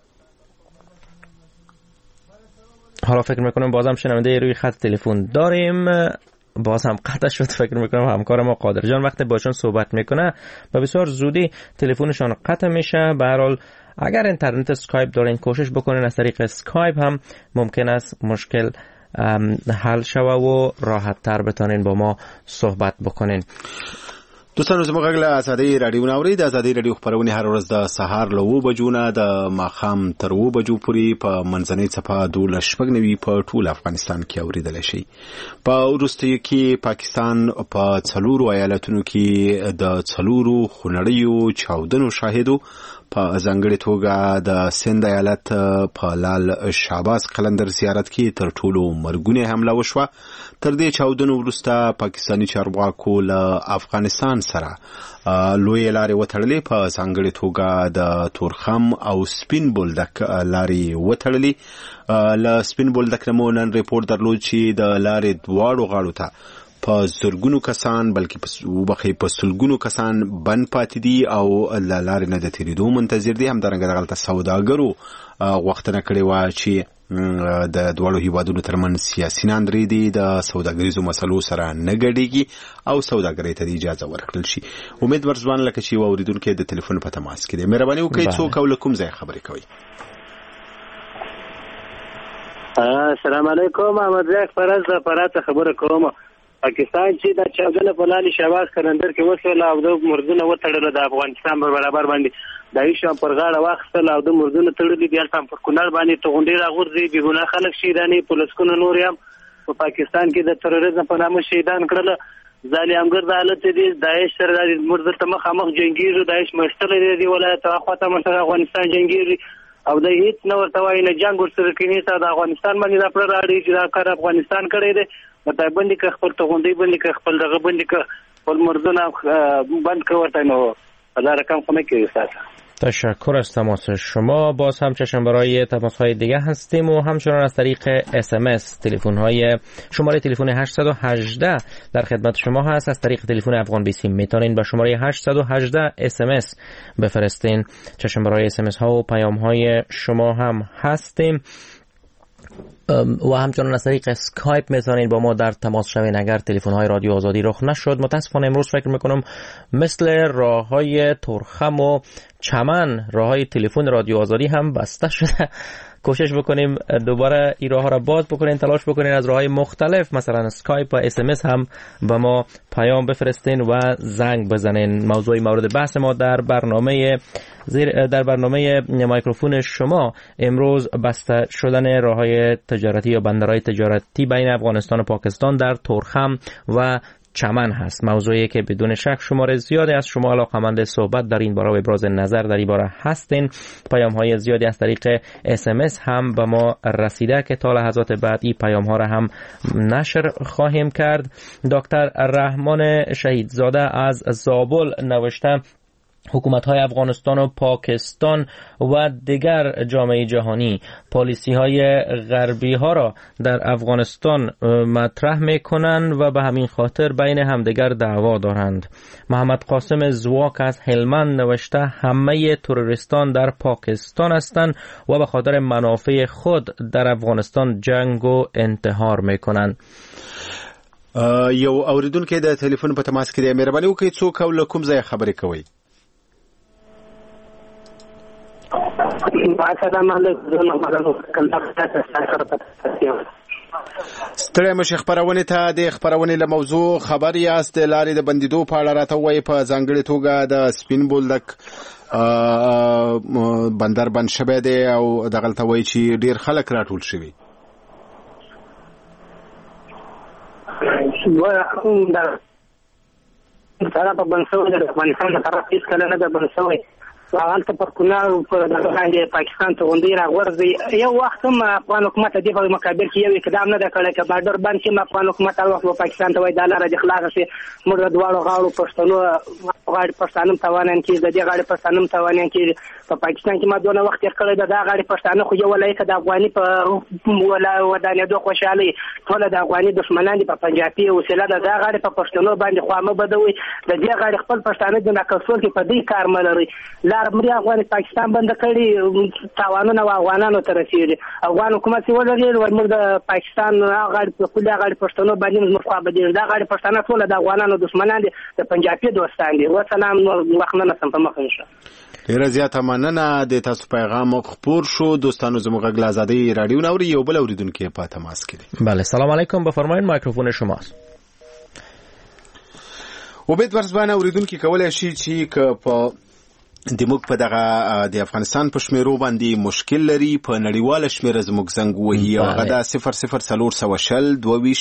Speaker 18: حالا فکر میکنم بازم شنونده روی خط تلفن داریم. باز هم قطع شد. فکر میکنم همکار ما قادر جان وقتی باشون صحبت میکنه و بسیار زودی تلفنشان قطع میشه. به هر حال اگر اینترنت اسکایپ دارین کوشش بکنین از طریق اسکایپ هم ممکن است مشکل حل شوه و راحت تر بتانین با ما صحبت بکنین.
Speaker 1: دوستانو زموږ غږ له ازادي رادیو ناوړي د ازادي رادیو خبرونه هر ورځ د سهار له 9 بجو نه د ماښام تر 9 بجو پورې په منځنۍ صفه 12:90 په ټول افغانستان کې اوریدل شي. په وروستیو کې پاکستان په 4 ایالتونو کې د 4 خونړیو چاودنو شاهدو په ځانګړي توګه د سند ایالت په لال شهباز قلندر زیارت کې تر ټولو مرګونه حمله وشوه. تر دې چاودنو وروسته پاکستاني چارواکو له افغانستان سره لوی لارې وتړلې، په ځانګړي توګه د تورخم او سپین بولدک لارې وتړلې. له سپین بولدک نمو نن ریپورت درلود چې د لارې دواړو غاړو ته په زرګونو کسان بلکې په سلګونو کسان بند پاتې دي او لارې نه د تیریدو منتظر دي. همدارنګه دغلته سوداګرو غوښتنه کړې وه چې د دواړو هیوادونو ترمنځ سیاسي ناندري دي د سوداګریزو مسلو سره نه ګډېږي او سوداګرۍ ته اجازه ورکړل شي. امید ورځوان لکه چې واوریدونکو د ټلیفون په تماس کې دي. مهرباني وکړئ څوک او له کوم ځای خبرې کوي؟
Speaker 20: السلام علیکم. احمد زیک فرز د فرات خبره کوم. پاکستان چې د چاودنه په لال شهباز قلندر کې وسول او د مردونه وتړل د افغانستان په برابر باندې د ایشان پر غاړه واخستل او د مردونه تړلې دي البته پر کونړ باندې ته غونډې راغورځي بي ګناه خلک شهیدانې پولیسکونه نور هم په پاکستان کې د تروریزم په نامه شهیدان کړل. ظالمګر د حالت دي داعش سره د مرده ته مخامخ جنگیږي. داعش مشتل دي ولایت اخواته مسره افغانستان جنگیږي او د هیڅ نو ورته وایي نه جنگ ورسره کوي. ته د افغانستان باندې د پر راړي چې دا کار افغانستان کړی دی مته باندې که خپل ته غونډې باندې که خپل دغه باندې که خپل مردونه بند کړ نو دا رقم خو نه کیږي.
Speaker 18: تشکر از تماس شما. باز هم چشم برای تماس‌های دیگه هستیم و همچنان از طریق SMS تلفن‌های شماره تلفن 818 در خدمت شما هست. از طریق تلفن افغان بیسیم میتونین با شماره 818 SMS بفرستین. چشم برای SMS ها و پیام های شما هم هستیم و همچنان از طریق اسکایپ میتونید با ما در تماس شوین اگر تلفن های رادیو آزادی رخ نشد. متاسفانه امروز فکر میکنم مثل راه های تورخم و چمن راه های تلفن رادیو آزادی هم بسته شده. کوشش بکنیم دوباره این راه ها را باز بکنین، تلاش بکنین از راه های مختلف مثلا اسکایپ و SMS هم به ما پیام بفرستین و زنگ بزنین. موضوع مورد بحث ما در برنامه میکروفون شما امروز بسته شدن راه های تجارتی یا بندرهای تجارتی بین افغانستان و پاکستان در تورخم و چمن هست. موضوعی که بدون شک شماره زیادی از شما علاقه‌مند صحبت در این باره و ابراز نظر در این باره هستین. پیام‌های زیادی از طریق SMS هم به ما رسیده که تا لحظات بعد این پیام‌ها را هم نشر خواهیم کرد. دکتر رحمان شهیدزاده از زابل نوشته حکومت‌های افغانستان و پاکستان و دیگر جامعه جهانی پالیسی‌های غربی‌ها را در افغانستان مطرح می‌کنند و به همین خاطر بین همدیگر دعوا دارند. محمد قاسم زواک از هلمند نوشته همه تروریستان در پاکستان هستند و به خاطر منافع خود در افغانستان جنگ و انتحار می‌کنند.
Speaker 1: یو اوریدونکو د ټلیفون په تماس کې دی. مهرباني وکړئ څوک او له کوم ځای خبرې کوي؟ ستړی مشه خبرونه ته د خبرونه له موضوع خبر یاست. لارې د بندیدو په اړه راته وایي په ځانګړي توګه د سپین بولدک بندر بند شوی دی او دغلته وایي چې ډیر خلک راټول شوي.
Speaker 20: سره په بنسوي د افغانستان د طرف هیڅ کله نه د بنسوي هغه پر کونړ په دغه باندې پاکستان ته غونډې راغورځي. یو وخت هم افغان حکومت د دې په مقابل کې یو اقدام نه کړی چې بارډر باندې چې افغان حکومت هر وخت پاکستان ته وایي دا لاره د خلاص شي موږ د دواړو غاړو پښتنو غاړي پښتانم توانن کې د دې غاړي پښتانم توانن کې په پاکستان کې ما دونه وخت کړی دا غاړي پښتانه خو یو ولایت د افغاني په ولا ودانېدو خوشالي ټول د افغاني دښمنان په پنجابي او سلا د غاړي په پښتنو باندې خو ما بدوي د دې غاړي خپل پښتانه د ناکسول کې په دې کار ملري لار مری افغان پاکستان بند کړي تاوانونه افغانانو ته رسیدي. افغان حکومت ولري ورمر د پاکستان غاړي په خپل غاړي پښتنو باندې مخابه دي دا غاړي پښتانه ټول د افغانانو دښمنان دي د پنجابي دوستان دي. وسلام وخنه سم په مخ نشه.
Speaker 1: ډیره زیاته مننه د تاسو پیغام خبر شو. دوستانو زموږ غږ آزادي رادیو نوري یو بل اوریدونکو په تماس کې.
Speaker 18: بله سلام علیکم بفرمایید میکروفون شماست.
Speaker 1: وبید ورزبانه اوریدونکو کولای شي چې په د موږ په دغه د افغانستان په شمیرو باندې مشکل لري، په نړیواله شمیره زموږ زنګ وهي، هغه د 00420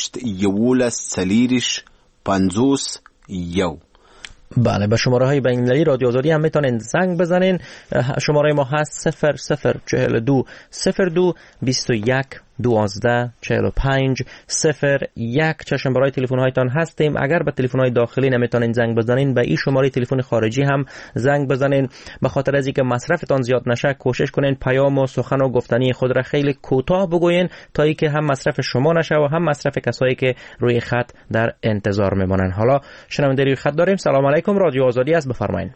Speaker 1: 11 50 1.
Speaker 18: بله، به شماره های بین‌المللی رادیو آزادی هم میتونین زنگ بزنین. شماره ما هست 0042 02 21 12 45 01. چشم برای تلفن هایتان هستیم. اگر به تلفن های داخلی نمیتونین زنگ بزنین، به این شماره تلفن خارجی هم زنگ بزنین. به خاطر از اینکه مصرفتان زیاد نشه، کوشش کنین پیام و سخن و گفتنی خود را خیلی کوتاه بگوین تا اینکه هم مصرف شما نشه و هم مصرف کسایی که روی خط در انتظار میمونن. حالا شنونده روی خط داریم. سلام علیکم، رادیو آزادی است، بفرمایید.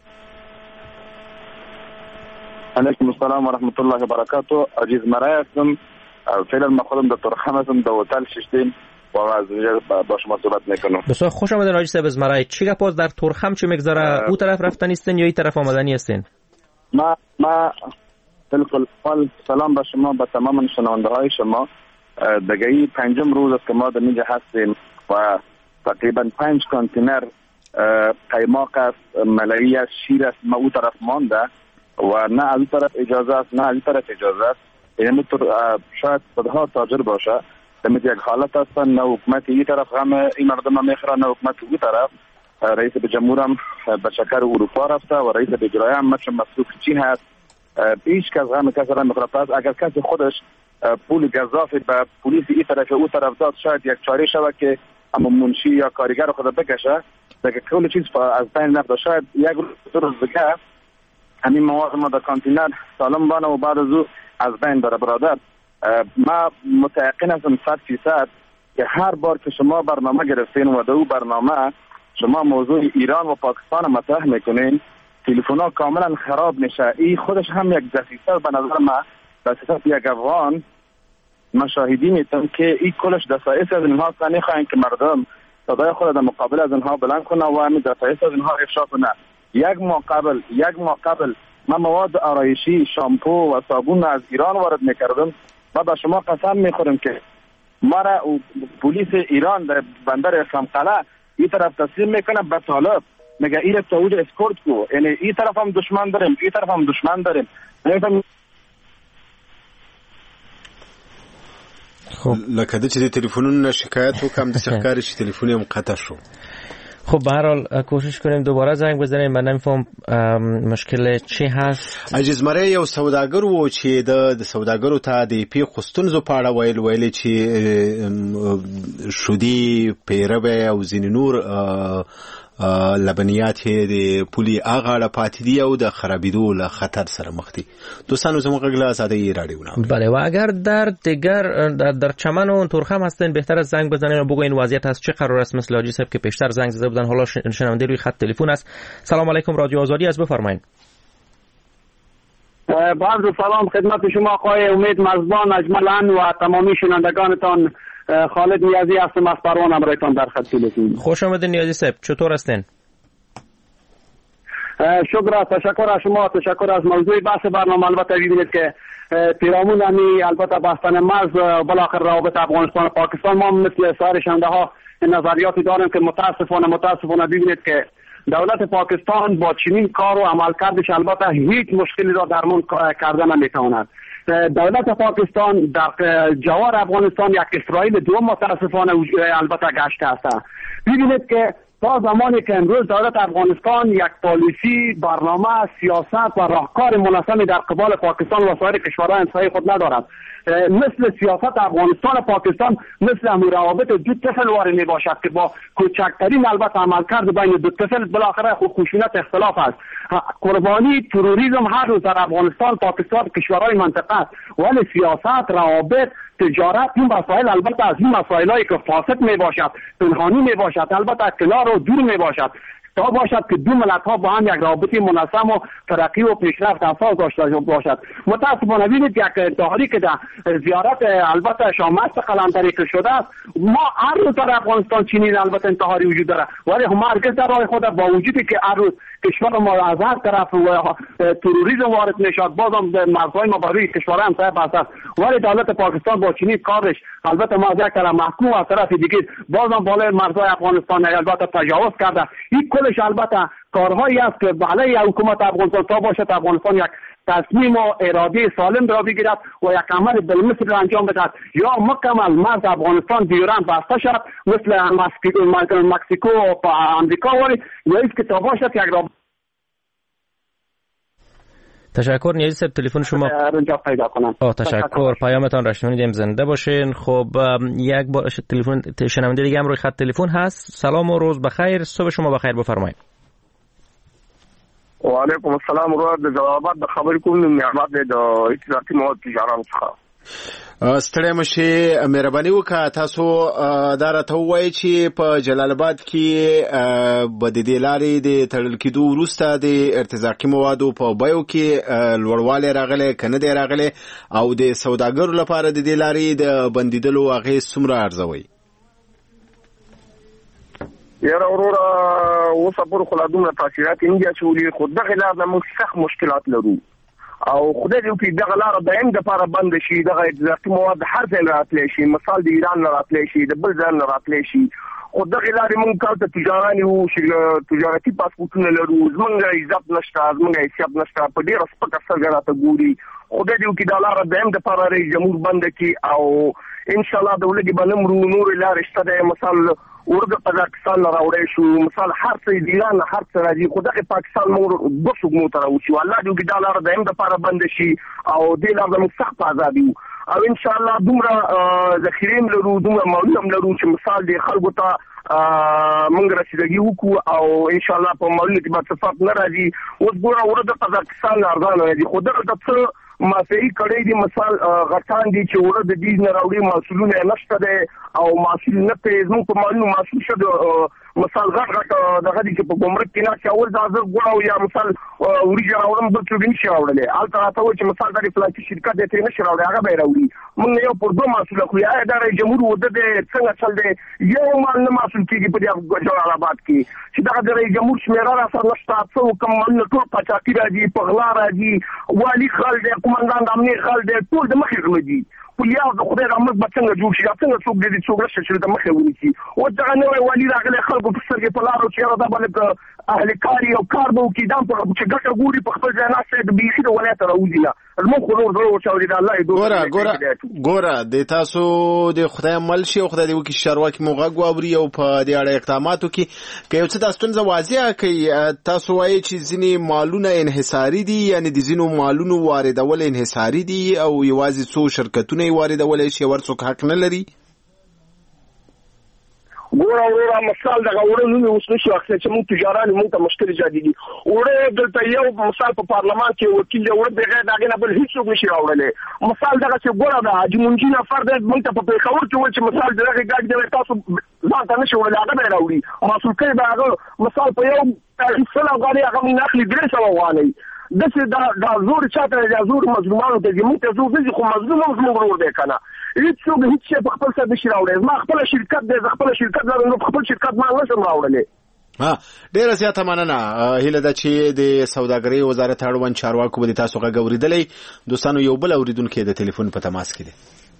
Speaker 21: علیکم السلام و رحمت الله و برکاته. عزیز مرای هستم. فعلا ما خودم در ترخم هستم، در هتل ششتیم و از با شما صحبت میکنم.
Speaker 18: بسیار خوش آمدین آقای صاحب از مرای. چی گپ در ترخم چه میگذره؟ او طرف رفتن هستین یا این طرف آمدنی هستین؟
Speaker 21: ما بالکل سلام به شما، به تمام شنونده های شما. دیگه پنجم روز است که ما در اینجا هستیم و تقریبا 5 کانتینر قیماق است، ملایی است، شیر است، ما او طرف مانده و نه از این طرف اجازه است نه از این طرف اجازه است. یعنی شاید صدها تاجر باشه در یک حالت هستن، نه حکومت این طرف غم این مردم میخوره نه حکومت اون طرف. رئیس به جمهور هم به شکر اروپا رفته و رئیس به اجرایی هم مثل مسئول چین هست. هیچ کس غم کسی را میخوره. پس اگر کسی خودش پول گزافی به پلیس این طرف او طرف داد، شاید یک چاره شود که اما منشی یا کارگر خود بکشه دیگه کل چیز از بین رفته. شاید یک روز دیگه همین مواد ما در کانتینر سالم بانه و بعد از او از بین بره. برادر، ما متيقن هستم 100% که هر بار که شما برنامه گرفتین و در او برنامه شما موضوع ایران و پاکستان مطرح میکنین، تلفن‌ها کاملا خراب میشه. این خودش هم یک دسیسه به نظر ما، دسیسه یک افغان. ما شاهدی میتونم که این کلش دسایس از اینها است. نمیخواین که مردم صدای خود در مقابل از اینها بلند کنه و همین دسایس از اینها افشا کنه. یک ماه قبل ما مواد آرایشی، شامپو و صابون از ایران وارد میکردم و به شما قسم میخورم که ما را پلیس ایران در بندر اسلامقلعه این طرف تسلیم میکنه به طالب، میگه این تا اونجا اسکورت کو. یعنی این طرف هم دشمن داریم، این طرف هم دشمن داریم.
Speaker 1: خب لکه د چې د تلیفونونو شکایت وکم د ښکاري چې تلیفون یې قطع شو.
Speaker 18: خب به هر حال کوشش کنیم دوباره زنگ بزنیم. من نمیفهم مشکل چی هست.
Speaker 1: عزیز مری یو سوداګر و چې د سوداګرو ته د پیښو ستونزو په اړه ویل چې شودي پیروي او ځینې نور لبنیات د پولي اغاړه پاتې دي او د خرابېدو له خطر سره مخ دي. دوستانو زموږ غږ له آزادۍ راډیو نه.
Speaker 18: بله، و اگر در چمن و ترخم هستین بهتر از زنگ بزنین و بگوین وضعیت از چه قرار است. مثل حاجی صاحب که پیشتر زنگ زده بودن، حالا شنونده روی خط تلفن است. سلام علیکم، رادیو آزادی است، بفرمایید.
Speaker 13: با عرض سلام خدمت شما آقای امید مزبان اجملا و تمامی شنوندگانتان. خالد نیازی هستم از پروان امرایتان در خط تلفن.
Speaker 18: خوش آمدین نیازی صاحب، چطور هستین؟
Speaker 13: شکر، تشکر از شما، تشکر از موضوع بحث برنامه. البته ببینید که پیرامون همی البته بستن مرز بالاخره روابط افغانستان و پاکستان، ما مثل سایر شنونده ها نظریاتی داریم که متاسفانه ببینید که دولت پاکستان با چنین کار و عملکردش البته هیچ مشکلی را درمان کردن نمیتواند. دولت پاکستان در جوار افغانستان یک اسرائیل دوم متاسفانه البته گشته است. ببینید که تا زمانی که امروز دولت افغانستان یک پالیسی، برنامه، سیاست و راهکار منظمی در قبال پاکستان و سایر کشورهای همسایه خود ندارد. مثل سیاست افغانستان پاکستان مثل همون روابط دو طفل وارد می باشد که با کوچکترین البته عملکرد بین دو طفل بالاخره خشونت اختلاف است. قربانی تروریسم هر روز در افغانستان، پاکستان، کشورهای منطقه است. ولی سیاست، روابط، تجارت، این مسائل البته از این مسائلایی که فاسد می باشد، پنهانی می باشد، البته کنار و دور می باشد، تا باشد که دو ملت ها با هم یک رابطه منظم و ترقی و پیشرفت اساس داشته باشد. متاسفانه ببینید یک تحریک که در زیارت البته شامست قلمدری که شده است، ما هر روز در افغانستان چنین البته انتحاری وجود داره، ولی هم هرگز در راه خود با وجودی که هر روز کشور ما از هر طرف و تروریسم وارد میشد، بازم مرزهای ما با روی کشورها همسایه بسته است، ولی دولت پاکستان با چنین کارش البته ما از یک طرف محکوم، از طرف دیگه بازم بالای مرزهای افغانستان البته تجاوز کرده. این
Speaker 2: خودش البته کارهایی است که بالای حکومت افغانستان تا باشد افغانستان یک تصمیم و اراده سالم را بگیرد و یک عمل بالمثل را انجام بدهد یا مکمل مرز افغانستان دیوران بسته شد مثل مکسیکو و امریکا ولی یا است که تا باشد یک را
Speaker 18: تشکر. نیازی صاحب تلفن شما
Speaker 2: پیدا کنم.
Speaker 18: تشکر. پیامتان را شنیدیم. زنده باشین. خب یک بار تلفن شنونده دیگه هم روی خط تلفن هست. سلام و روز بخیر. صبح شما بخیر. بفرمایید.
Speaker 22: و علیکم السلام. رو د جوابات د خبرې کوم نعمت د اتفاقي مواد تجارت څخه
Speaker 1: ستړی مشه مهرباني وکړه تاسو دا راته ووایئ چې په جلال آباد کې به د دې لارې د تړل کېدو وروسته د ارتزاقي موادو په بیو کې لوړوالی راغلی که نه دی راغلی او د سوداګرو لپاره د دې لارې د بندېدلو اغېز څومره ارزوئ؟
Speaker 22: یاره وروره اوسه پورې خو لا دومره تاثیرات یې نه دي اچولي خو دغې لار نه موږ سخت مشکلات لرو او خدای دې وکړي دغه لاره د یم دپاره بنده شي دغه اتجارتي مواد هر ځای نه راتلی شي مثال د ایران نه راتلی شي د بل ځای نه راتلی شي خو دغې لارې موږ کال ته تجاران یو تجارتي پاسپورټونه لرو زموږ عزت نشته زموږ حیثیت نشته په ډېره سپکه سترګه راته ګوري خدای دې وکړي دا لاره د یم دپاره رئیس جمهور بنده کړي او انشاءالله د ولږې به نه مرو نورې لارې شته دی مثال ورده قزاقستان نه راوړی شو مثال هر څه د ایران نه هر څه راځي خو دغې پاکستان موږ دوه سوګمو ته راوچي الله دې وکړي دا لاره د یم دپاره بنده شي او دې لاره زموږ سخت په ازاد یو او انشاءالله دومره ذخیرې هم لرو دومره مالونه هم لرو چې مثال دې خلکو ته موږ رسیدګي وکړو او انشاءالله په مالونو کې به صفات نه راځي اوس ګوره ورده قزاقستان نه ارزانه راځي خو دغلته څه مافیایي کړی دي مثال غټان دي چې وړه د دې نه راوړي محصولونه یې نشته دی او محصول نه پرې زموږ په مالونو محصول شه مثال غټ دغه دي چې په ګمرک کې نه چې اول دا زه ګوره یا مثال وریجې راوړم بل څوک نشي راوړلی هلته راته وایي چې مثال دا د فلانکي شرکت دی ترې نشي راوړی هغه به یې راوړي موږ نه یو پر دوه محصول اخلو یا دا رئیس جمهور وده دی څنګه چل دی یو مال نه محصول کېږي په دې جلال آباد کې چې دغه د رئیس جمهور شمېره را سره نشته څه وکړم مالونه ټول قاچاقي راځي په غلا راځي والي خل دی قمندان د امنیت خل دی ټول د مخې غله دي پولیاو د خدای رحمت به څنګه جوړ شي څنګه څوک دې څوک راشي چې د مخې ونیسي اوس دغه نوی والي راغلی خلکو په سترګې په لارو چې یاره دا به لږ اهل کاري او کار به وکړي دا چې ګټه ګوري په خپل ځای ناسته د بیخي د ولایته راوځي نه زموږ خو نور زړه وچاودي د الله
Speaker 1: ګوره د تاسو د خدای عمل شي او خدای دې وکړي چارواکي مو غږ واوري او په دې اړه اقداماتو کې که یو څه دا ستونزه واضحه کوي تاسو وایئ چې ځینې مالونه انحصاري دي یعنې د ځینو مالونو واردول انحصاري دي او یوازې څو شرکتونه یې واردولی شي ور څوک حق نه لري
Speaker 22: ګوره وروره مثال دغه وړه نوم یې اوس نشي اخیستی چې موږ تجاران موږ ته مشکل ایجادېږي وړه دلته یو مثال په پارلمان کې وکیل دی وړه بغیر د هغې نه بل هېڅوک نشي راوړلی مثال دغسې ګوره د حاجي منجي نفر دی موږ ته په پېښور کې وویل چې مثال د دغې ګاډي دی تاسو ځان ته نشي وړلی هغه به یې راوړي محصول کوي به هغه مثال په یو 100 افغانۍ هغه موږ نه اخلي 300 افغانۍ داسې دا زور چاته دی زور مظلومانو ته ځي موږ ته زور نه ځي خو مظلوم هم زموږ ورور دی که نه هېڅوک هېڅ شی په خپل سر نشي راوړی زما خپله شرکت دی زه خپله شرکت لرم نو په خپل شرکت مال نشم راوړلی
Speaker 1: ډیره زیاته مننه هیله ده چې د سوداګرۍ وزارت اړوند چارواکو به د تاسو غږ اورېدلی دوستانو یو بل اورېدونکی د تلیفون په تماس کې دی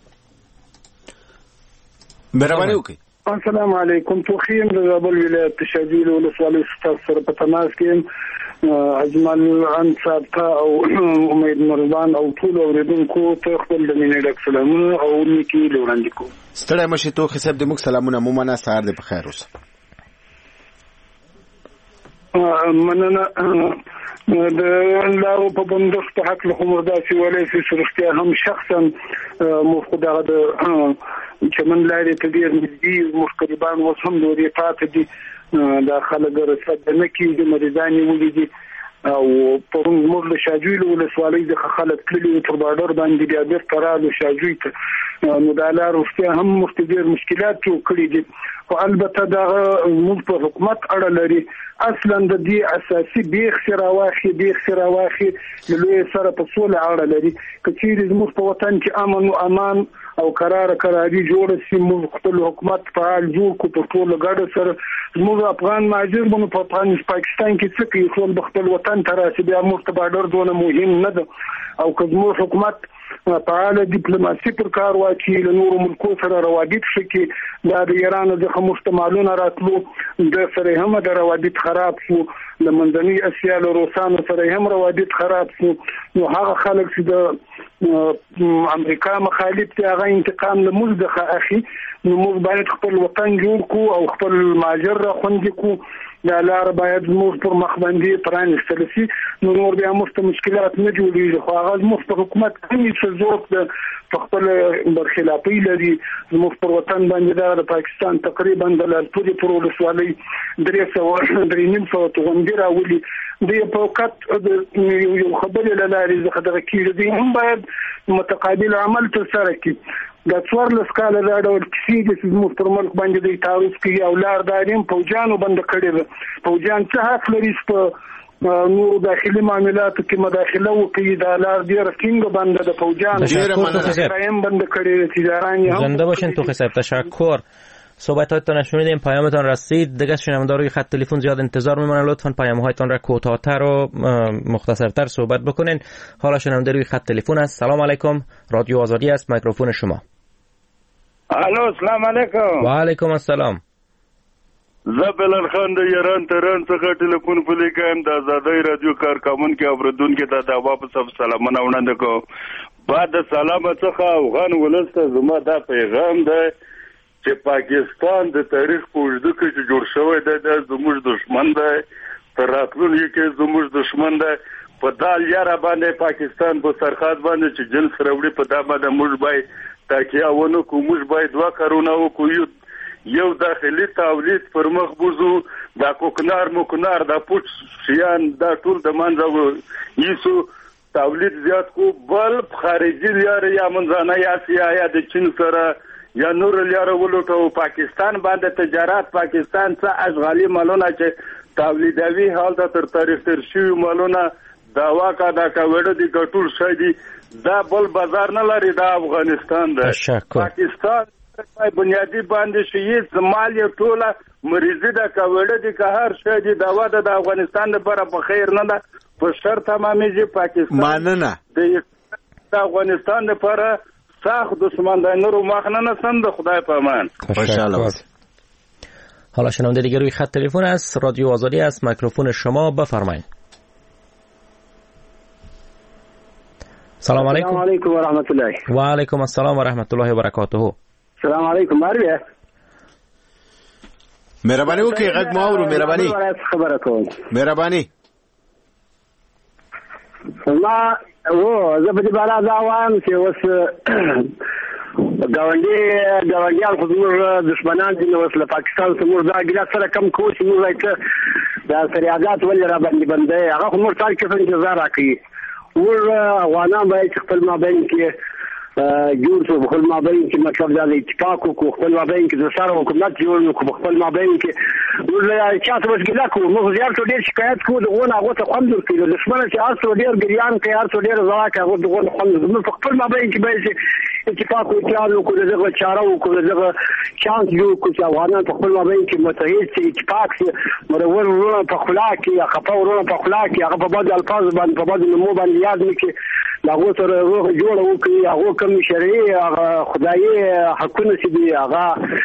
Speaker 1: مهرباني وکړئ
Speaker 23: السلام علیکم توخیم د زابل ولایت شاجویل ولسوالۍ ستاسو سره په تماس کې اجمل انصاب او امید مرزبان او ټول اوریدونکو ته خپل د مینې ډک سلامونه او نیکي وړاندې کوم
Speaker 1: ستړی مشې توخي صاحب د موږ سلامونه مو مننه سهار دې په خیر اوسه
Speaker 23: مننه د لارو په بندښت په حق له کومه داسې ولې چې رښتیا هم شخصا مفقوده د چمن لارې ته ډېر نږدې مشکلبان اوس هم لوري پاتې دي دا خلک رسد نه کېږي مریضان یې ولیدي او پرون زموږ د شاجویل ولسوالۍ څخه خلک تللي تر بارډر باندې بیا بېرته رالو شاجوی ته نو دا لار رښتیا هم مخکې ډېر مشکلات جوړ کړي دي خو البته دغه زموږ په حکومت اړه لري اصلا د دې اساسي بیخ سراواخي له لوی سره په سوله اړه لري که چیرې زموږ په وطن کې امن او امان او قراري جوړ شي موږ خپل حکومت فعال جوړ کو په ټول ګډ سره موږ افغان مهاجر مونږ په پاکستان کې څه کوي خپل خپل وطن ته راشي بیا موږ ته بارډر دونه مهم نه ده او که موږ حکومت فعال ډیپلوماسي پر کار واچي له نورو ملکو سره روابط شي دا د ایران د مشتملونو راتلو د سره هم د روابط خراب شو د منځنۍ اسیا له روسانو سره هم روابط خراب شو نو هغه خلک چې د امریکا مخالف دي هغه انتقام له موږ د اخی نو موږ باید خپل وطن جوړ کو او خپل ماجر را خوندې کو دا لار باید موږ پر مخ باندې پرانیستل شي نو نور بیا موږ ته مشکلات نه جوړیږي خو هغه موږ په حکومت کې څه ضرورت ده خپل برخلافي لري موږ پر وطن باندې د پاکستان تقریبا د لالپوري پر ولسوالۍ 300 توغندي راولي د فوقات یو خبرې لاري زه خدای کېږي دي هم باید متقابل عمل تر سره کی د څوار لسکاله دا ډول کیسې چې موږ پر ملک باندې د تعرض کوي او لار داریم فوجانو بند کړي فوجان څه حق لري په نور داخلي معاملاتو کې مداخله وکړي د لار ډیر کینګ بند د فوجانو رایم بند کړي تجاران هم
Speaker 18: زنده باشین تو صاحب تشکر صحبتاتون شنیدیم پیامتان رسید دیگه شنوندگان روی خط تلفن زیاد انتظار میمونن لطفاً پیام‌هایتان را کوتاه‌تر و مختصرتر صحبت بکنین حالا شنونده روی خط تلفن است سلام علیکم رادیو آزادی است میکروفون شما
Speaker 5: الو سلام علیکم
Speaker 18: و علیکم السلام
Speaker 5: زبلن خان د ایران تهران څخه ټلیفون پلیکایم د آزادۍ رادیو کارکمن کې اوریدونکو ته د واپس سلامونه وړاندې کوم بعد سلام څخه افغان ولسته زما دا پیغام ده چې پاکستان د تاریخ په اوږدو کې چې جوړ شوی دی د زموږ دشمن دی تر راتلونکي کې زموږ دشمن دی په دا لیاره باندې پاکستان په سرحد باندې چې جنس راوړي په دا باندې موږ باید تاکیه ونه کوو موږ باید دوه کارونه وکړو یو داخلي تولید پر مخ بوزو دا کوکنار مکنار دا پوچ شیان دا ټول د منځه یسو تولید زیات کو بل خارجي لیاره یا منځنۍ اسیا یا د چین سره یا نور لیاره ولوټو پاکستان باندې تجارت پاکستان څخه اشغالي مالونه چې تولیدوي حالت تر تاریخ تر شي مالونه داوا کا دا کوړه دي ګټور شي دي دا بل بازار نه لري دا افغانستان ده پاکستان په بنیادی باندې شي زمال یو ټوله مریضي دا کوړه دي که هر شي دي داوا د افغانستان لپاره په خیر نه ده په شرط تمامېږي پاکستان
Speaker 1: ماننه
Speaker 5: د افغانستان لپاره ساخت دشمن دای نورو مخنه نسند خدای په امان
Speaker 1: خوشحال باشید
Speaker 18: حالا شنونده دیگه روی خط تلفن است رادیو آزادی است میکروفون شما بفرمایید سلام علیکم
Speaker 2: السلام علیکم و رحمت الله
Speaker 18: و علیکم السلام و رحمت الله و برکاته
Speaker 2: سلام علیکم مروه
Speaker 1: مهرباني وکړئ غږ مو اورو مهرباني
Speaker 2: خبره کوم
Speaker 1: مهرباني
Speaker 2: ما زه په دې باندې دا وایم چې اوس ګاونډیان خو زموږ دشمنان دي نو اوس له پاکستان څخه موږ دا ګیله سره کم کوو چې موږ دا سریادات ولې را باندې بندوي هغه خو موږ تاریخ کې انتظار راکوي موږ افغانان باید خپل مابین کې جوړ شو خپل مابین کې مطلب دا د اتفاق کو خپل مابین کې د سره حکومت جوړ کو خپل مابین کې موږ چاته وسګلا کو موږ زیات ډیر شکایت کو دغه هغه ته خوند ورکړي دشمن چې ارڅ ډیر ګریان کوي ارڅ ډیر زواک هغه دغه خوند موږ خپل مابین کې باید اتفاق او اتحاد کو دغه چاره کو دغه چانس جوړ کو چې افغانان په خپل مابین کې متحد شي اتفاق شي مرور ورونه په خلا کې خپه ورونه په خلا کې هغه په بعض الفاظ باندې په بعض نمو باندې یاد نکړي هغه سره جوړ وکړي هغه کوم شرعي هغه خدایي حقونه چې دی هغه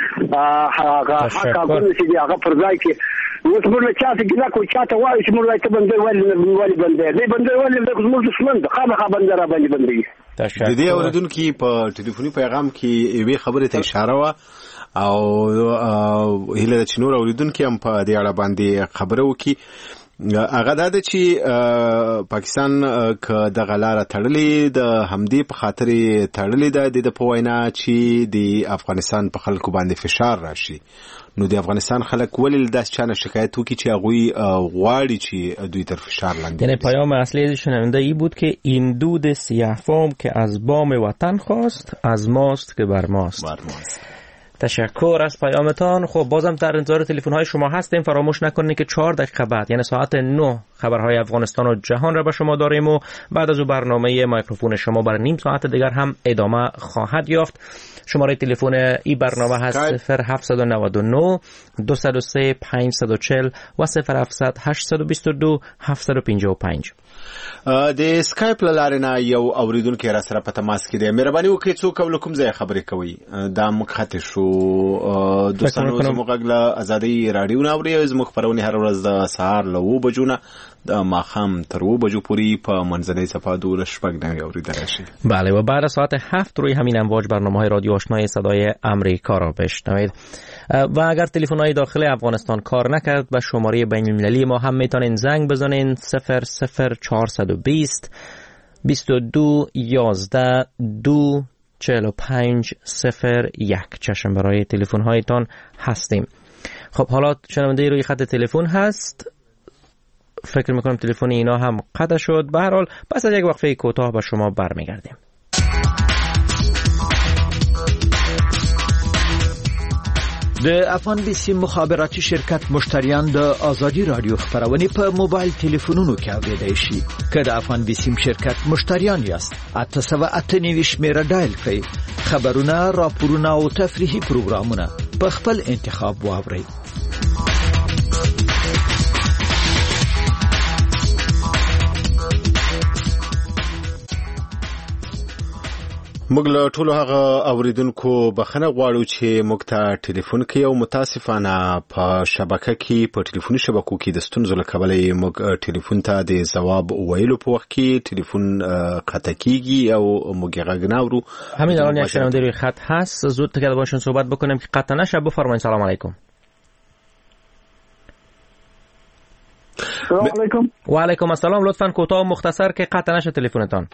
Speaker 2: حقونه چې دی هغه پر ځای کې اوس موږ چاته ګلا کو چاته وایي چې موږ ته بندي ولې بندي دی بندي ولې موږ دشمن د خامخا بندي را باندې بندي
Speaker 1: د دې اوریدونکو په ټلیفوني پیغام کې یوې خبرې ته اشاره و او هله د چنور اوریدونکو هم په دې اړه باندې خبره وکړي هغه دا چې پاکستان ک د غلاره تړلې د همدې په خاطر تړلې ده د پوینا چې د افغانستان په خلکو باندې فشار راشي نو د افغانستان خلک ولې داس چانه شکایت وکړي چې هغه غواړي چې دوی تر فشار لاندې
Speaker 18: یعنی پیام اصلی شنونده ای بود که این دود سیاه فام که از بام وطن خواست از ماست که بر ماست تشکر از پیامتان. خب بازم در انتظار تلفن های شما هستیم. فراموش نکنید که 4 دقیقه بعد یعنی ساعت 9 خبرهای افغانستان و جهان را به شما داریم و بعد از او برنامه مایکروفون شما برای نیم ساعت دیگر هم ادامه خواهد یافت. شماره تلفن این برنامه هست 0799 203 540 و 0700 822 755.
Speaker 1: د اسکایپ لاره نه یو اوریدونکو را سره په تماس کې دی. مهرباني وکړئ څوک او کوم ځای خبرې کوي دا مخاطب شو دوستانو زموږ غږ ازادي رادیو نه اوري. زموږ خبرونه هر ورځ د سهار له 9 بجو نه د ماخام تر 2 بجو پورې په منځنۍ صفحه دور شپږ نه اوریدل شي.
Speaker 18: بله و بعد از ساعت 7 روی همین امواج برنامه‌های رادیو آشنای صدای امریکا را بشنوید. و اگر تلفن‌های داخل افغانستان کار نکرد به شماره بین‌المللی ما هم میتونین زنگ بزنین 00420 22 11 2 45 01. چشم برای تلفن‌هایتان هستیم. خب حالا شنونده روی خط تلفن هست. فکر میکنم تلفن اینا هم قطع شد. به هر حال پس از یک وقفه کوتاه به شما برمیگردیم.
Speaker 17: د افغان بیسی مخابراتي شرکت مشتریان د آزادي رادیو خبرونه په موبایل تلیفونونو کې اوریدای شي. که د افغان بیسی شرکت مشتریان یاست 898 میره ډایل کړئ. خبرونه، راپورونه او تفریحي پروګرامونه په خپل انتخاب واورئ.
Speaker 1: موږ له ټولو هغه اوریدونکو بخښنه غواړو چې موږ ته ټلیفون کوي او متاسفانه په شبکه کې په ټلیفوني شبکو کې د ستونزو له کبله موږ ټلیفون ته د جواب ویلو په وخت کې ټلیفون قطع کیږي او موږ غږ نه اورو.
Speaker 18: همین الان یک شنونده روی خط هست. زود تا باشون صحبت بکنیم که قطع نشه. بفرمایید. سلام علیکم.
Speaker 22: سلام علیکم.
Speaker 18: و علیکم السلام. لطفاً کوتاه و مختصر که قطع نشه تلفنتان.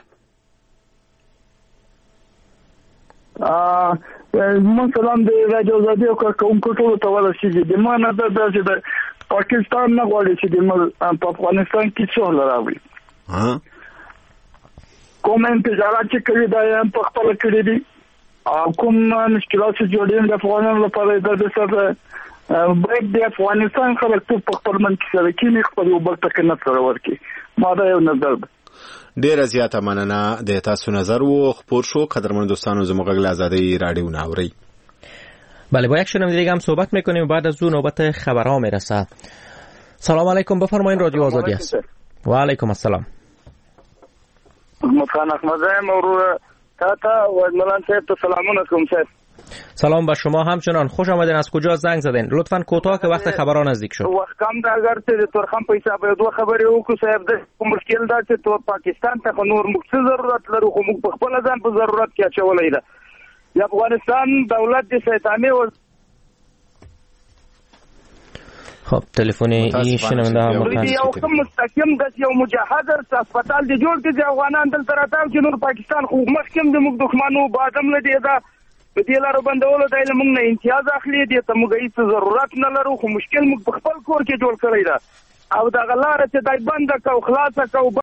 Speaker 22: من سلام د رادیو آزادي او کومکو ټولو ته ورسېږي. د ما نه د پاکستان نه غواړي چې د په افغانستان کې څه راوړي. کوم انتظارات چې کوي دا یې په خپل کړی دي او کوم مشکلات چې جوړین د افغانانو لپاره د سره باید د افغانستان خلک په خپل من کې سره کې خپل یو بل تکنه سره ورکی. ما دا یو نظر ده.
Speaker 1: ډیره زیاته مننه د تاسو نظر و خبر شو. قدرمن دوستانو زموږ غږ آزادي رادیو نه اوري.
Speaker 18: بله با یک شنونده دیگه هم صحبت میکنیم و بعد از اون نوبت خبرها میرسه. سلام علیکم. بفرمایید. رادیو آزادی است. و علیکم السلام.
Speaker 22: محمد خان احمدزایم ورور تا و ملان صاحب ته سلامونه کوم.
Speaker 18: سلام به شما همچنان. خوش آمدین. از کجا زنگ زدین؟ لطفاً کوتاه که وقت خبرها نزدیک شد.
Speaker 22: وخت کم دا اگر ته تورخم په حساب یو دوه خبرې وکړو صاحب. د مشکل دا چې تور پاکستان ته نور موږ څه ضرورت لرو خو موږ په خپل ځان په ضرورت کې اچولې ده. د افغانستان دولت د شیطاني و.
Speaker 18: خب تلفن این شنونده هم مطمئن
Speaker 22: یو کوم مستقیم د یو مجاهد هسپتال دی جوړ کړي افغانان دلته راځي چې نور پاکستان خو مخکې د موږ دښمنو بادم لدی دا په دې لارو بندولو د علم نه امتیاز اخلي دي ته موږ هیڅ ضرورت نه لرو خو مشکل موږ په خپل کور کې جوړ کړی دا او دا غلاره چې دای بنده کو خلاصه کو